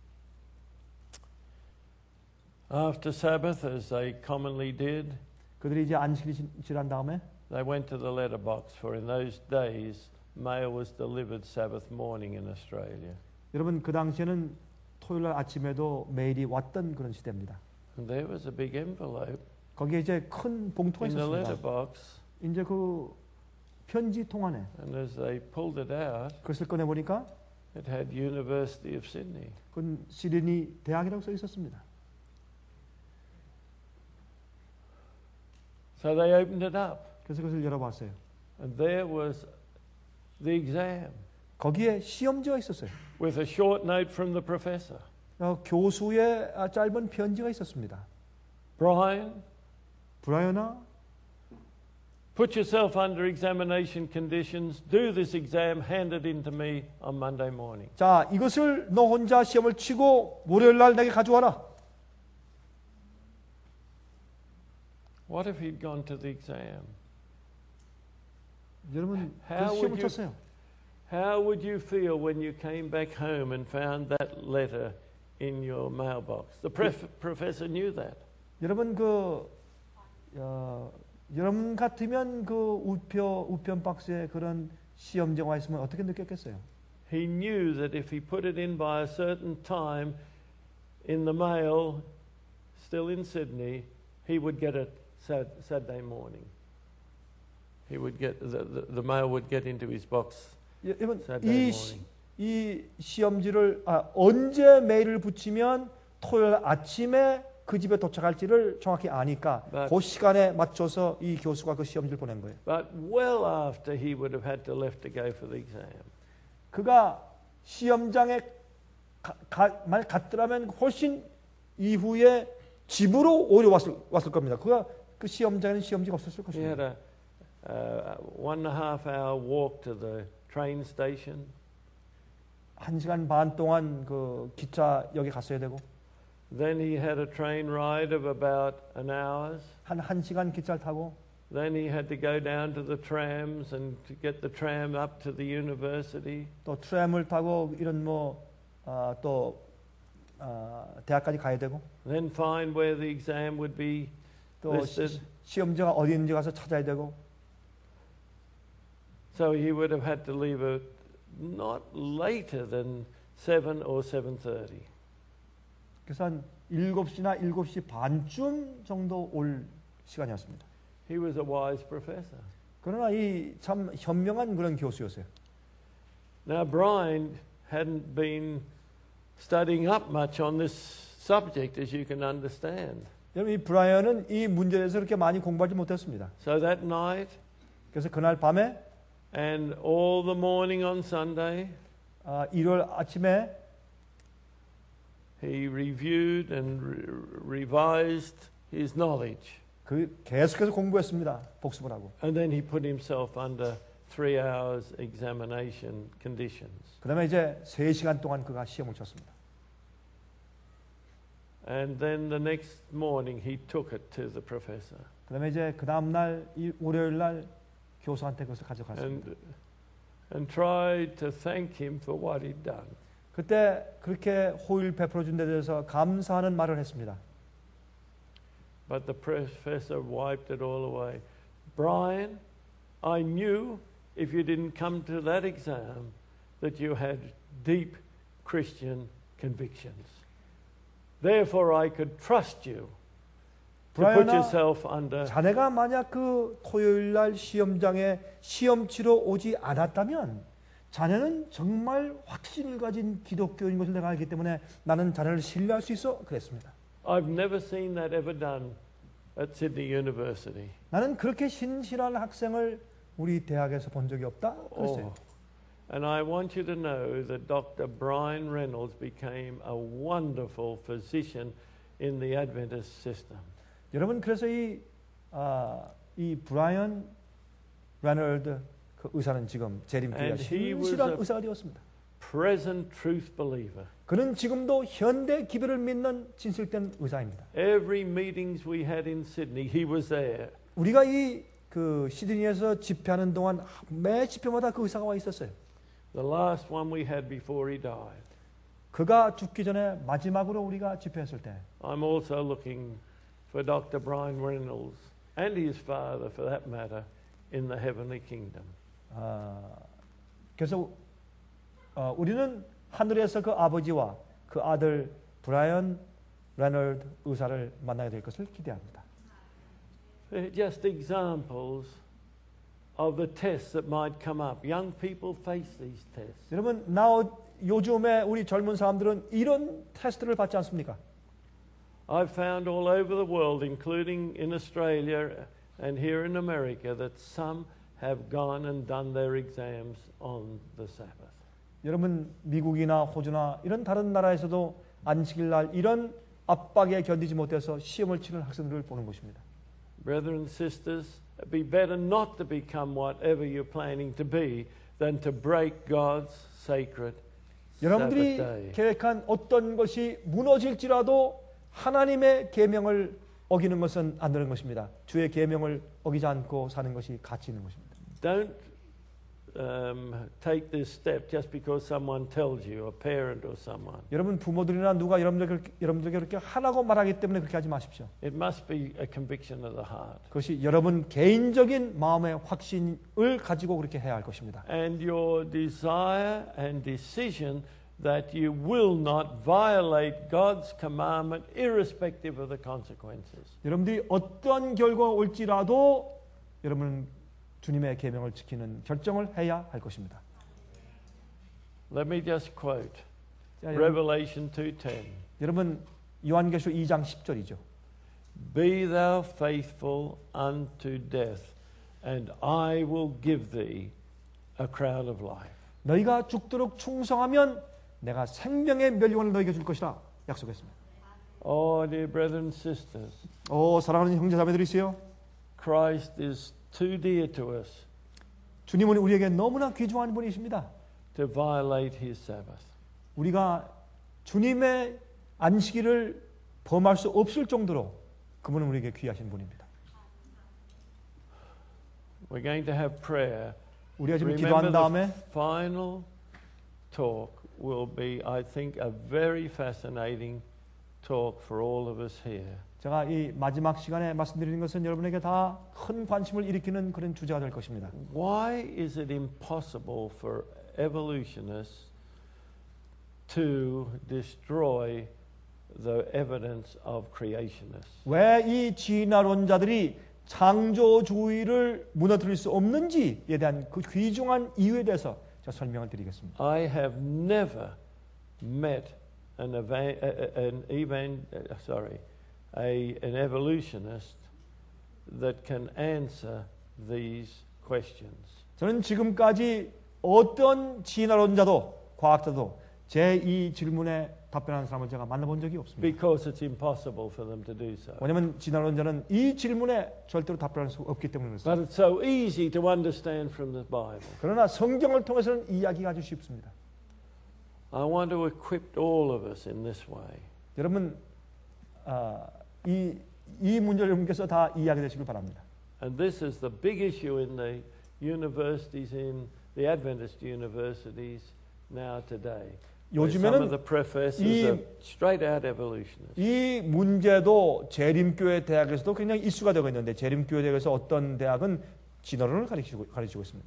After Sabbath, as they commonly did, 그들이 이제 안식일이 지난 다음에 they went to the letterbox, for in those days mail was delivered Sabbath morning in Australia. 여러분 그 당시에는 토요일 날 아침에도 메일이 왔던 그런 시대입니다. And there was a big envelope 거기에 이제 큰 봉투가 in the 있었습니다. letterbox, 이제 그 편지 통 안에 and as they pulled it out, 그것을 꺼내 보니까 it had University of Sydney. 그건 시드니 대학이라고 써 있었습니다. So they opened it up, 그래서 그것을 열어봤어요. and there was the exam 거기에 시험지가 있었어요. with a short note from the professor. 어, 교수의 아, 짧은 편지가 있었습니다. Brian, 브라이언아, put yourself under examination conditions. Do this exam. Hand it in to me on Monday morning. 자 이것을 너 혼자 시험을 치고 월요일 날 내게 가져와라. What if he'd gone to the exam? 여러분 그 How 시험을 would you, 쳤어요. how would you feel when you came back home and found that letter in your mailbox? The pref- professor knew that. 여러분 그 어, 여러분 같으면 그 우표 우편 박스에 그런 시험지가 있으면 어떻게 느꼈겠어요? He knew that if he put it in by a certain time in the mail, still in Sydney, he would get it Saturday morning. He would get the, the, the mail would get into his box 여러분 Saturday 이, morning. 이 시험지를 아, 언제 메일을 붙이면 토요일 아침에 그 집에 도착할지를 정확히 아니까 But- 그 시간에 맞춰서 이 교수가 그 시험지를 보낸 거예요. But well after he would have had to left to go for the exam. 그가 시험장에 가, 가, 만 갔더라면 훨씬 이후에 집으로 오히려 왔을, 왔을 겁니다. 그가 그 시험장에는 시험지가 없었을 He had 것입니다. a uh, one and a half hour walk to the train station. 한 시간 반 동안 그 기차역에 갔어야 되고 Then he had a train ride of about an hour. 한 한 시간 기차를 타고 Then he had to go down to the trams and to get the tram up to the university. 또 트램을 타고 이런 뭐또 어, 대학까지 가야 되고 Then find where the exam would be 또 listed. 시, 시험지가 어디 있는지 가서 찾아야 되고 So he would have had to leave it not later than seven or seven thirty. 그래서 한 일곱 시나 일곱 시 반쯤 정도 올 시간이었습니다. He was a wise professor. 그러나 이 참 현명한 그런 교수였어요. Now Brian hadn't been studying up much on this subject, as you can understand. 여러분 이 브라이언은 이 문제에 대해서 그렇게 많이 공부하지 못했습니다. So that night 그래서 그날 밤에 and all the morning on Sunday, 아, 일요일 아침에 he reviewed and re- revised his knowledge. 그 계속해서 공부했습니다. 복습을 하고. And then he put himself under three hours examination conditions. 그다음에 이제 세 시간 동안 그가 시험을 쳤습니다. And then the next morning he took it to the professor. 그다음에 이제 그 다음 날 이 월요일 날 교수한테 그것을 가져갔습니다. And, and tried to thank him for what he'd done. 그때 그렇게 호의를 베풀어 준 데 대해서 감사하는 말을 했습니다. But the professor wiped it all away. Brian, I knew if you didn't come to that exam that you had deep Christian convictions. Therefore I could trust you to put 브라이언아, yourself under. 자네가 만약 그 토요일 날 시험장에 시험 치러 오지 않았다면 자네는 정말 확신을 가진 기독교인 것을 내가 알기 때문에 나는 자네를 신뢰할 수 있어 그랬습니다. I've never seen that ever done at Sydney University. 나는 그렇게 신실한 학생을 우리 대학에서 본 적이 없다 그랬어요. Oh. And I want you to know that Doctor Brian Reynolds became a wonderful physician in the Adventist system. 여러분 그래서 이, 아, 이 브라이언 레널드 그 의사는 지금 재림교회 And he was 신실한 a- 의사가 되었습니다. Present truth believer. 그는 지금도 현대 기별을 믿는 진실된 의사입니다. Every meetings we had in Sydney, he was there. 우리가 이 그 시드니에서 집회하는 동안 매 집회마다 그 의사가 와 있었어요. The last one we had before he died. 그가 죽기 전에 마지막으로 우리가 집회했을 때 I'm also looking for Doctor Brian Reynolds and his father, for that matter, in the heavenly kingdom. 아, 그래서 어, 우리는 하늘에서 그 아버지와 그 아들 브라이언 레널드 의사를 만나게 될 것을 기대합니다. They're just examples of the tests that might come up. Young people face these tests. 여러분, now 요즘에 우리 젊은 사람들은 이런 테스트를 받지 않습니까? I've found all over the world, including in Australia and here in America, that some have gone and done their exams on the Sabbath. 여러분, 미국이나 호주나 이런 다른 나라에서도 안식일 날 이런 압박에 견디지 못해서 시험을 치는 학생들을 보는 것입니다. Brothers and sisters, it'd be better not to become whatever you're planning to be than to break God's sacred 여러분들이 Sabbath day. 계획한 어떤 것이 무너질지라도 하나님의 계명을 어기는 것은 안 되는 것입니다. 주의 계명을 어기지 않고 사는 것이 가치 있는 것입니다. Don't um, take this step just because someone tells you, a parent or someone. 여러분 부모들이나 누가 여러분들에게, 여러분들에게 그렇게 하라고 말하기 때문에 그렇게 하지 마십시오. It must be a conviction of the heart. 그것이 여러분 개인적인 마음의 확신을 가지고 그렇게 해야 할 것입니다. And your desire and decision that you will not violate God's commandment irrespective of the consequences. 여러분들이 어떤 결과가 올지라도 여러분은 주님의 계명을 지키는 결정을 해야 할 것입니다. Let me just quote 자, 여러분, Revelation two ten. 여러분 요한계시록 이 장 십 절이죠. Be thou faithful unto death, and I will give thee a crown of life. 너희가 죽도록 충성하면 내가 생명의 멸류관을 너희에게 줄 것이라 약속했습니다. Oh, dear brothers and sisters, 오 사랑하는 형제자매들이시여, Christ is too dear to us 주님은 우리에게 너무나 귀중한 분이십니다. to violate His Sabbath. 우리가 주님의 안식일을 범할 수 없을 정도로 그분은 우리에게 귀하신 분입니다. We're going to have prayer. 우리가 지금 Remember 기도한 다음에 the final talk will be, I think, a very fascinating talk for all of us here. 제가 이 마지막 시간에 말씀드리는 것은 여러분에게 다 큰 관심을 일으키는 그런 주제가 될 것입니다. Why is it impossible for evolutionists to destroy the evidence of creationists? 왜 이 진화론자들이 창조주의를 무너뜨릴 수 없는지에 대한 그 귀중한 이유에 대해서 제가 설명을 드리겠습니다. I have never met an evan, an evan, sorry, a an evolutionist that can answer these questions. 저는 지금까지 어떤 진화론자도 과학자도 제 이 질문에 답변하는 사람을 제가 만나본 적이 없습니다. Because it's impossible for them to do so. 왜냐하면 진화론자는 이 질문에 절대로 답변할 수 없기 때문에 그렇습니다. But it's so easy to understand from the Bible. 그러나 성경을 통해서는 이해하기가 아주 쉽습니다. I want to equip all of us in this way. 여러분 아, 이, 이 문제를 여러분께서 다 이해하게 되시길 바랍니다. And this is the big issue in the universities, in the Adventist universities now today. Some of the professors are straight out evolutionists. 이 문제도 재림교회 대학에서도 굉장히 이슈가 되고 있는데 재림교회 대학에서 어떤 대학은 진화론을 가르치고, 가르치고 있습니다.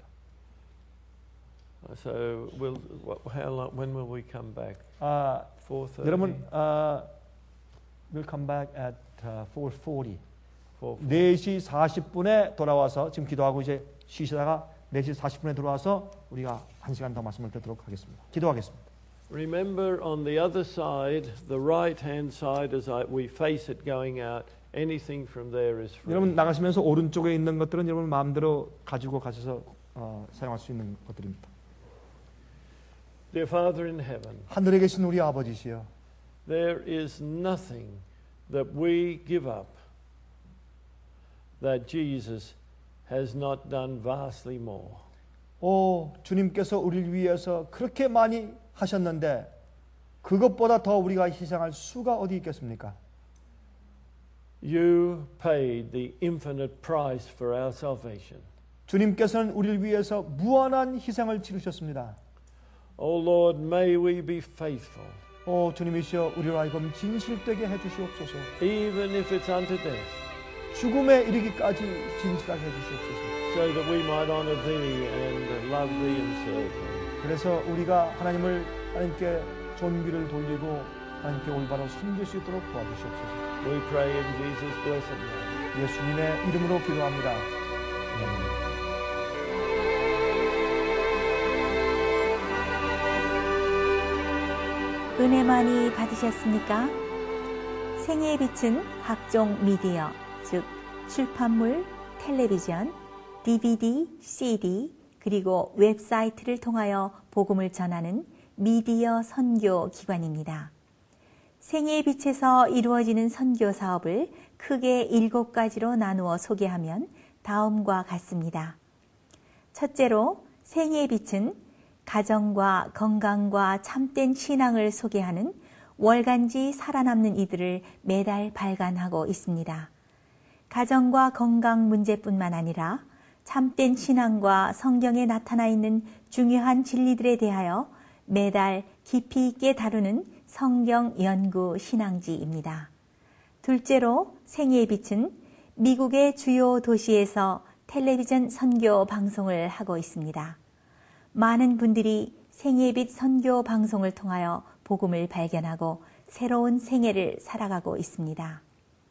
So we'll, how long, when will we come back? 아, four thirty. 여러분, 아, we'll come back at uh, four forty. four forty. 네 시 사십 분에 돌아와서 지금 기도하고 이제 쉬시다가 네 시 사십 분에 돌아와서 우리가 한 시간 더 말씀을 듣도록 하겠습니다. 기도하겠습니다. Remember, on the other side, the right-hand side, as I, we face it going out, anything from there is free. 여러분 나가시면서 오른쪽에 있는 것들은 여러분 마음대로 가지고 가셔서 어, 사용할 수 있는 것들입니다. Dear Father in heaven, 하늘에 계신 우리 아버지시여, there is nothing that we give up that Jesus has not done vastly more. 오 주님께서 우리를 위해서 그렇게 많이 하셨는데 그것보다 더 우리가 희생할 수가 어디 있겠습니까? You paid the infinite price for our salvation. 주님께서는 우리를 위해서 무한한 희생을 치르셨습니다. Oh Lord, may we be faithful, 오 주님이시여 우리로 하여금 진실되게 해주시옵소서. even if it's unto death, 죽음에 이르기까지 진실하게 해주시옵소서. so that we might honor Thee and love Thee and serve Thee. 그래서 우리가 하나님을 하나님께 존귀를 돌리고 하나님께 올바로 섬길 수 있도록 도와주시옵소서. We pray in Jesus' blessed name. 예수님의 이름으로 기도합니다. 은혜 많이 받으셨습니까? 생애의 빛은 각종 미디어, 즉 출판물, 텔레비전, 디비디, 씨디, 그리고 웹사이트를 통하여 복음을 전하는 미디어 선교 기관입니다. 생애의 빛에서 이루어지는 선교 사업을 크게 일곱 가지로 나누어 소개하면 다음과 같습니다. 첫째로 생애의 빛은 가정과 건강과 참된 신앙을 소개하는 월간지 살아남는 이들을 매달 발간하고 있습니다. 가정과 건강 문제뿐만 아니라 참된 신앙과 성경에 나타나 있는 중요한 진리들에 대하여 매달 깊이 있게 다루는 성경 연구 신앙지입니다. 둘째로 생애의 빛은 미국의 주요 도시에서 텔레비전 선교 방송을 하고 있습니다. 많은 분들이 생애의 빛 선교 방송을 통하여 복음을 발견하고 새로운 생애를 살아가고 있습니다.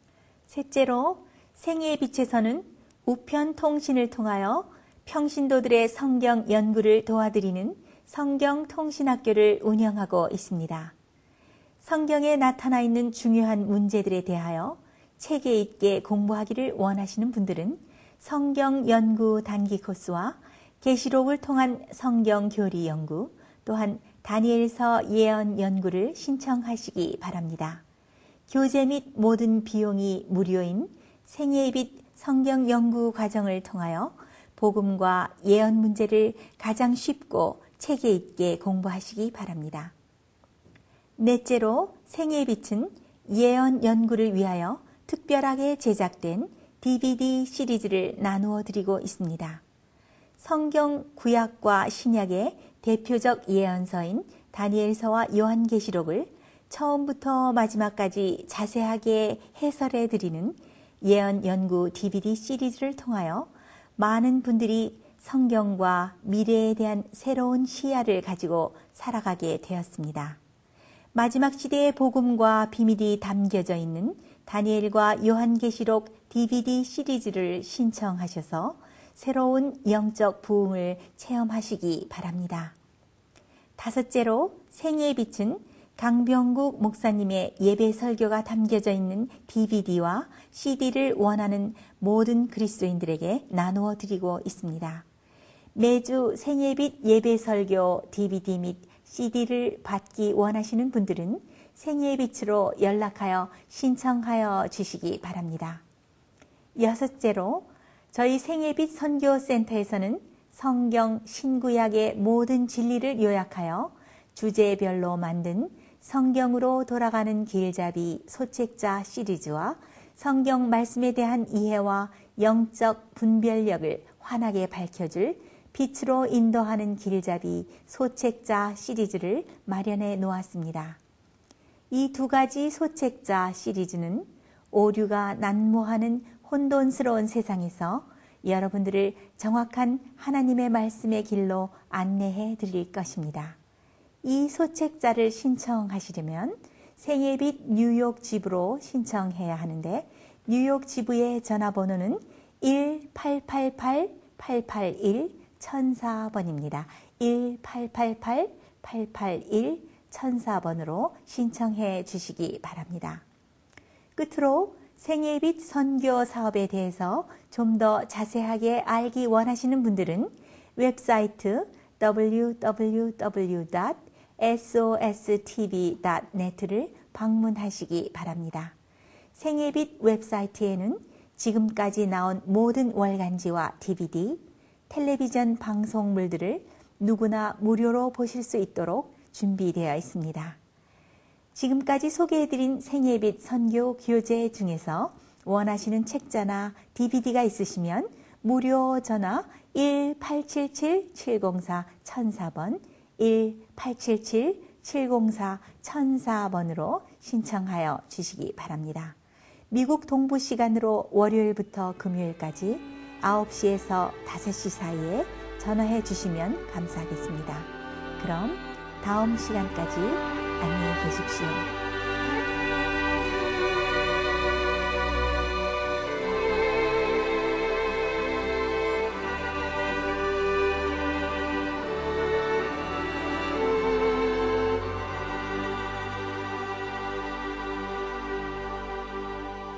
셋째로 생애의 빛에서는 우편 통신을 통하여 평신도들의 성경 연구를 도와드리는 성경 통신학교를 운영하고 있습니다. 성경에 나타나 있는 중요한 문제들에 대하여 체계 있게 공부하기를 원하시는 분들은 성경 연구 단기 코스와 계시록을 통한 성경 교리 연구, 또한 다니엘서 예언 연구를 신청하시기 바랍니다. 교재 및 모든 비용이 무료인 생애의 빛 성경 연구 과정을 통하여 복음과 예언 문제를 가장 쉽고 체계 있게 공부하시기 바랍니다. 넷째로 생애의 빛은 예언 연구를 위하여 특별하게 제작된 디비디 시리즈를 나누어 드리고 있습니다. 성경 구약과 신약의 대표적 예언서인 다니엘서와 요한계시록을 처음부터 마지막까지 자세하게 해설해 드리는 예언 연구 디비디 시리즈를 통하여 많은 분들이 성경과 미래에 대한 새로운 시야를 가지고 살아가게 되었습니다. 마지막 시대의 복음과 비밀이 담겨져 있는 다니엘과 요한계시록 디비디 시리즈를 신청하셔서 새로운 영적 부흥을 체험하시기 바랍니다. 다섯째로 생애의 빛은 강병국 목사님의 예배 설교가 담겨져 있는 디비디와 씨디를 원하는 모든 그리스도인들에게 나누어 드리고 있습니다. 매주 생애의 빛 예배 설교 디비디 및 씨디를 받기 원하시는 분들은 생애의 빛으로 연락하여 신청하여 주시기 바랍니다. 여섯째로 저희 생애의 빛 선교센터에서는 성경 신구약의 모든 진리를 요약하여 주제별로 만든 성경으로 돌아가는 길잡이 소책자 시리즈와 성경 말씀에 대한 이해와 영적 분별력을 환하게 밝혀줄 빛으로 인도하는 길잡이 소책자 시리즈를 마련해 놓았습니다. 이 두 가지 소책자 시리즈는 오류가 난무하는 혼돈스러운 세상에서 여러분들을 정확한 하나님의 말씀의 길로 안내해 드릴 것입니다. 이 소책자를 신청하시려면 생애의 빛 뉴욕 지부로 신청해야 하는데 뉴욕 지부의 전화번호는 일 팔팔팔 팔팔일 천사 번입니다. 일 팔팔팔 팔팔일 천사 번으로 신청해 주시기 바랍니다. 끝으로 생애의 빛 선교 사업에 대해서 좀 더 자세하게 알기 원하시는 분들은 웹사이트 더블유 더블유 더블유 닷 에스오에스티비 닷 넷을 방문하시기 바랍니다. 생애의 빛 웹사이트에는 지금까지 나온 모든 월간지와 디비디, 텔레비전 방송물들을 누구나 무료로 보실 수 있도록 준비되어 있습니다. 지금까지 소개해드린 생애의 빛 선교 교재 중에서 원하시는 책자나 디비디가 있으시면 무료 전화 일 팔칠칠 칠공사 천사 번 일 팔칠칠 칠공사 천사 번으로 신청하여 주시기 바랍니다. 미국 동부 시간으로 월요일부터 금요일까지 아홉 시에서 다섯 시 사이에 전화해 주시면 감사하겠습니다. 그럼 다음 시간까지 안녕히 계십시오.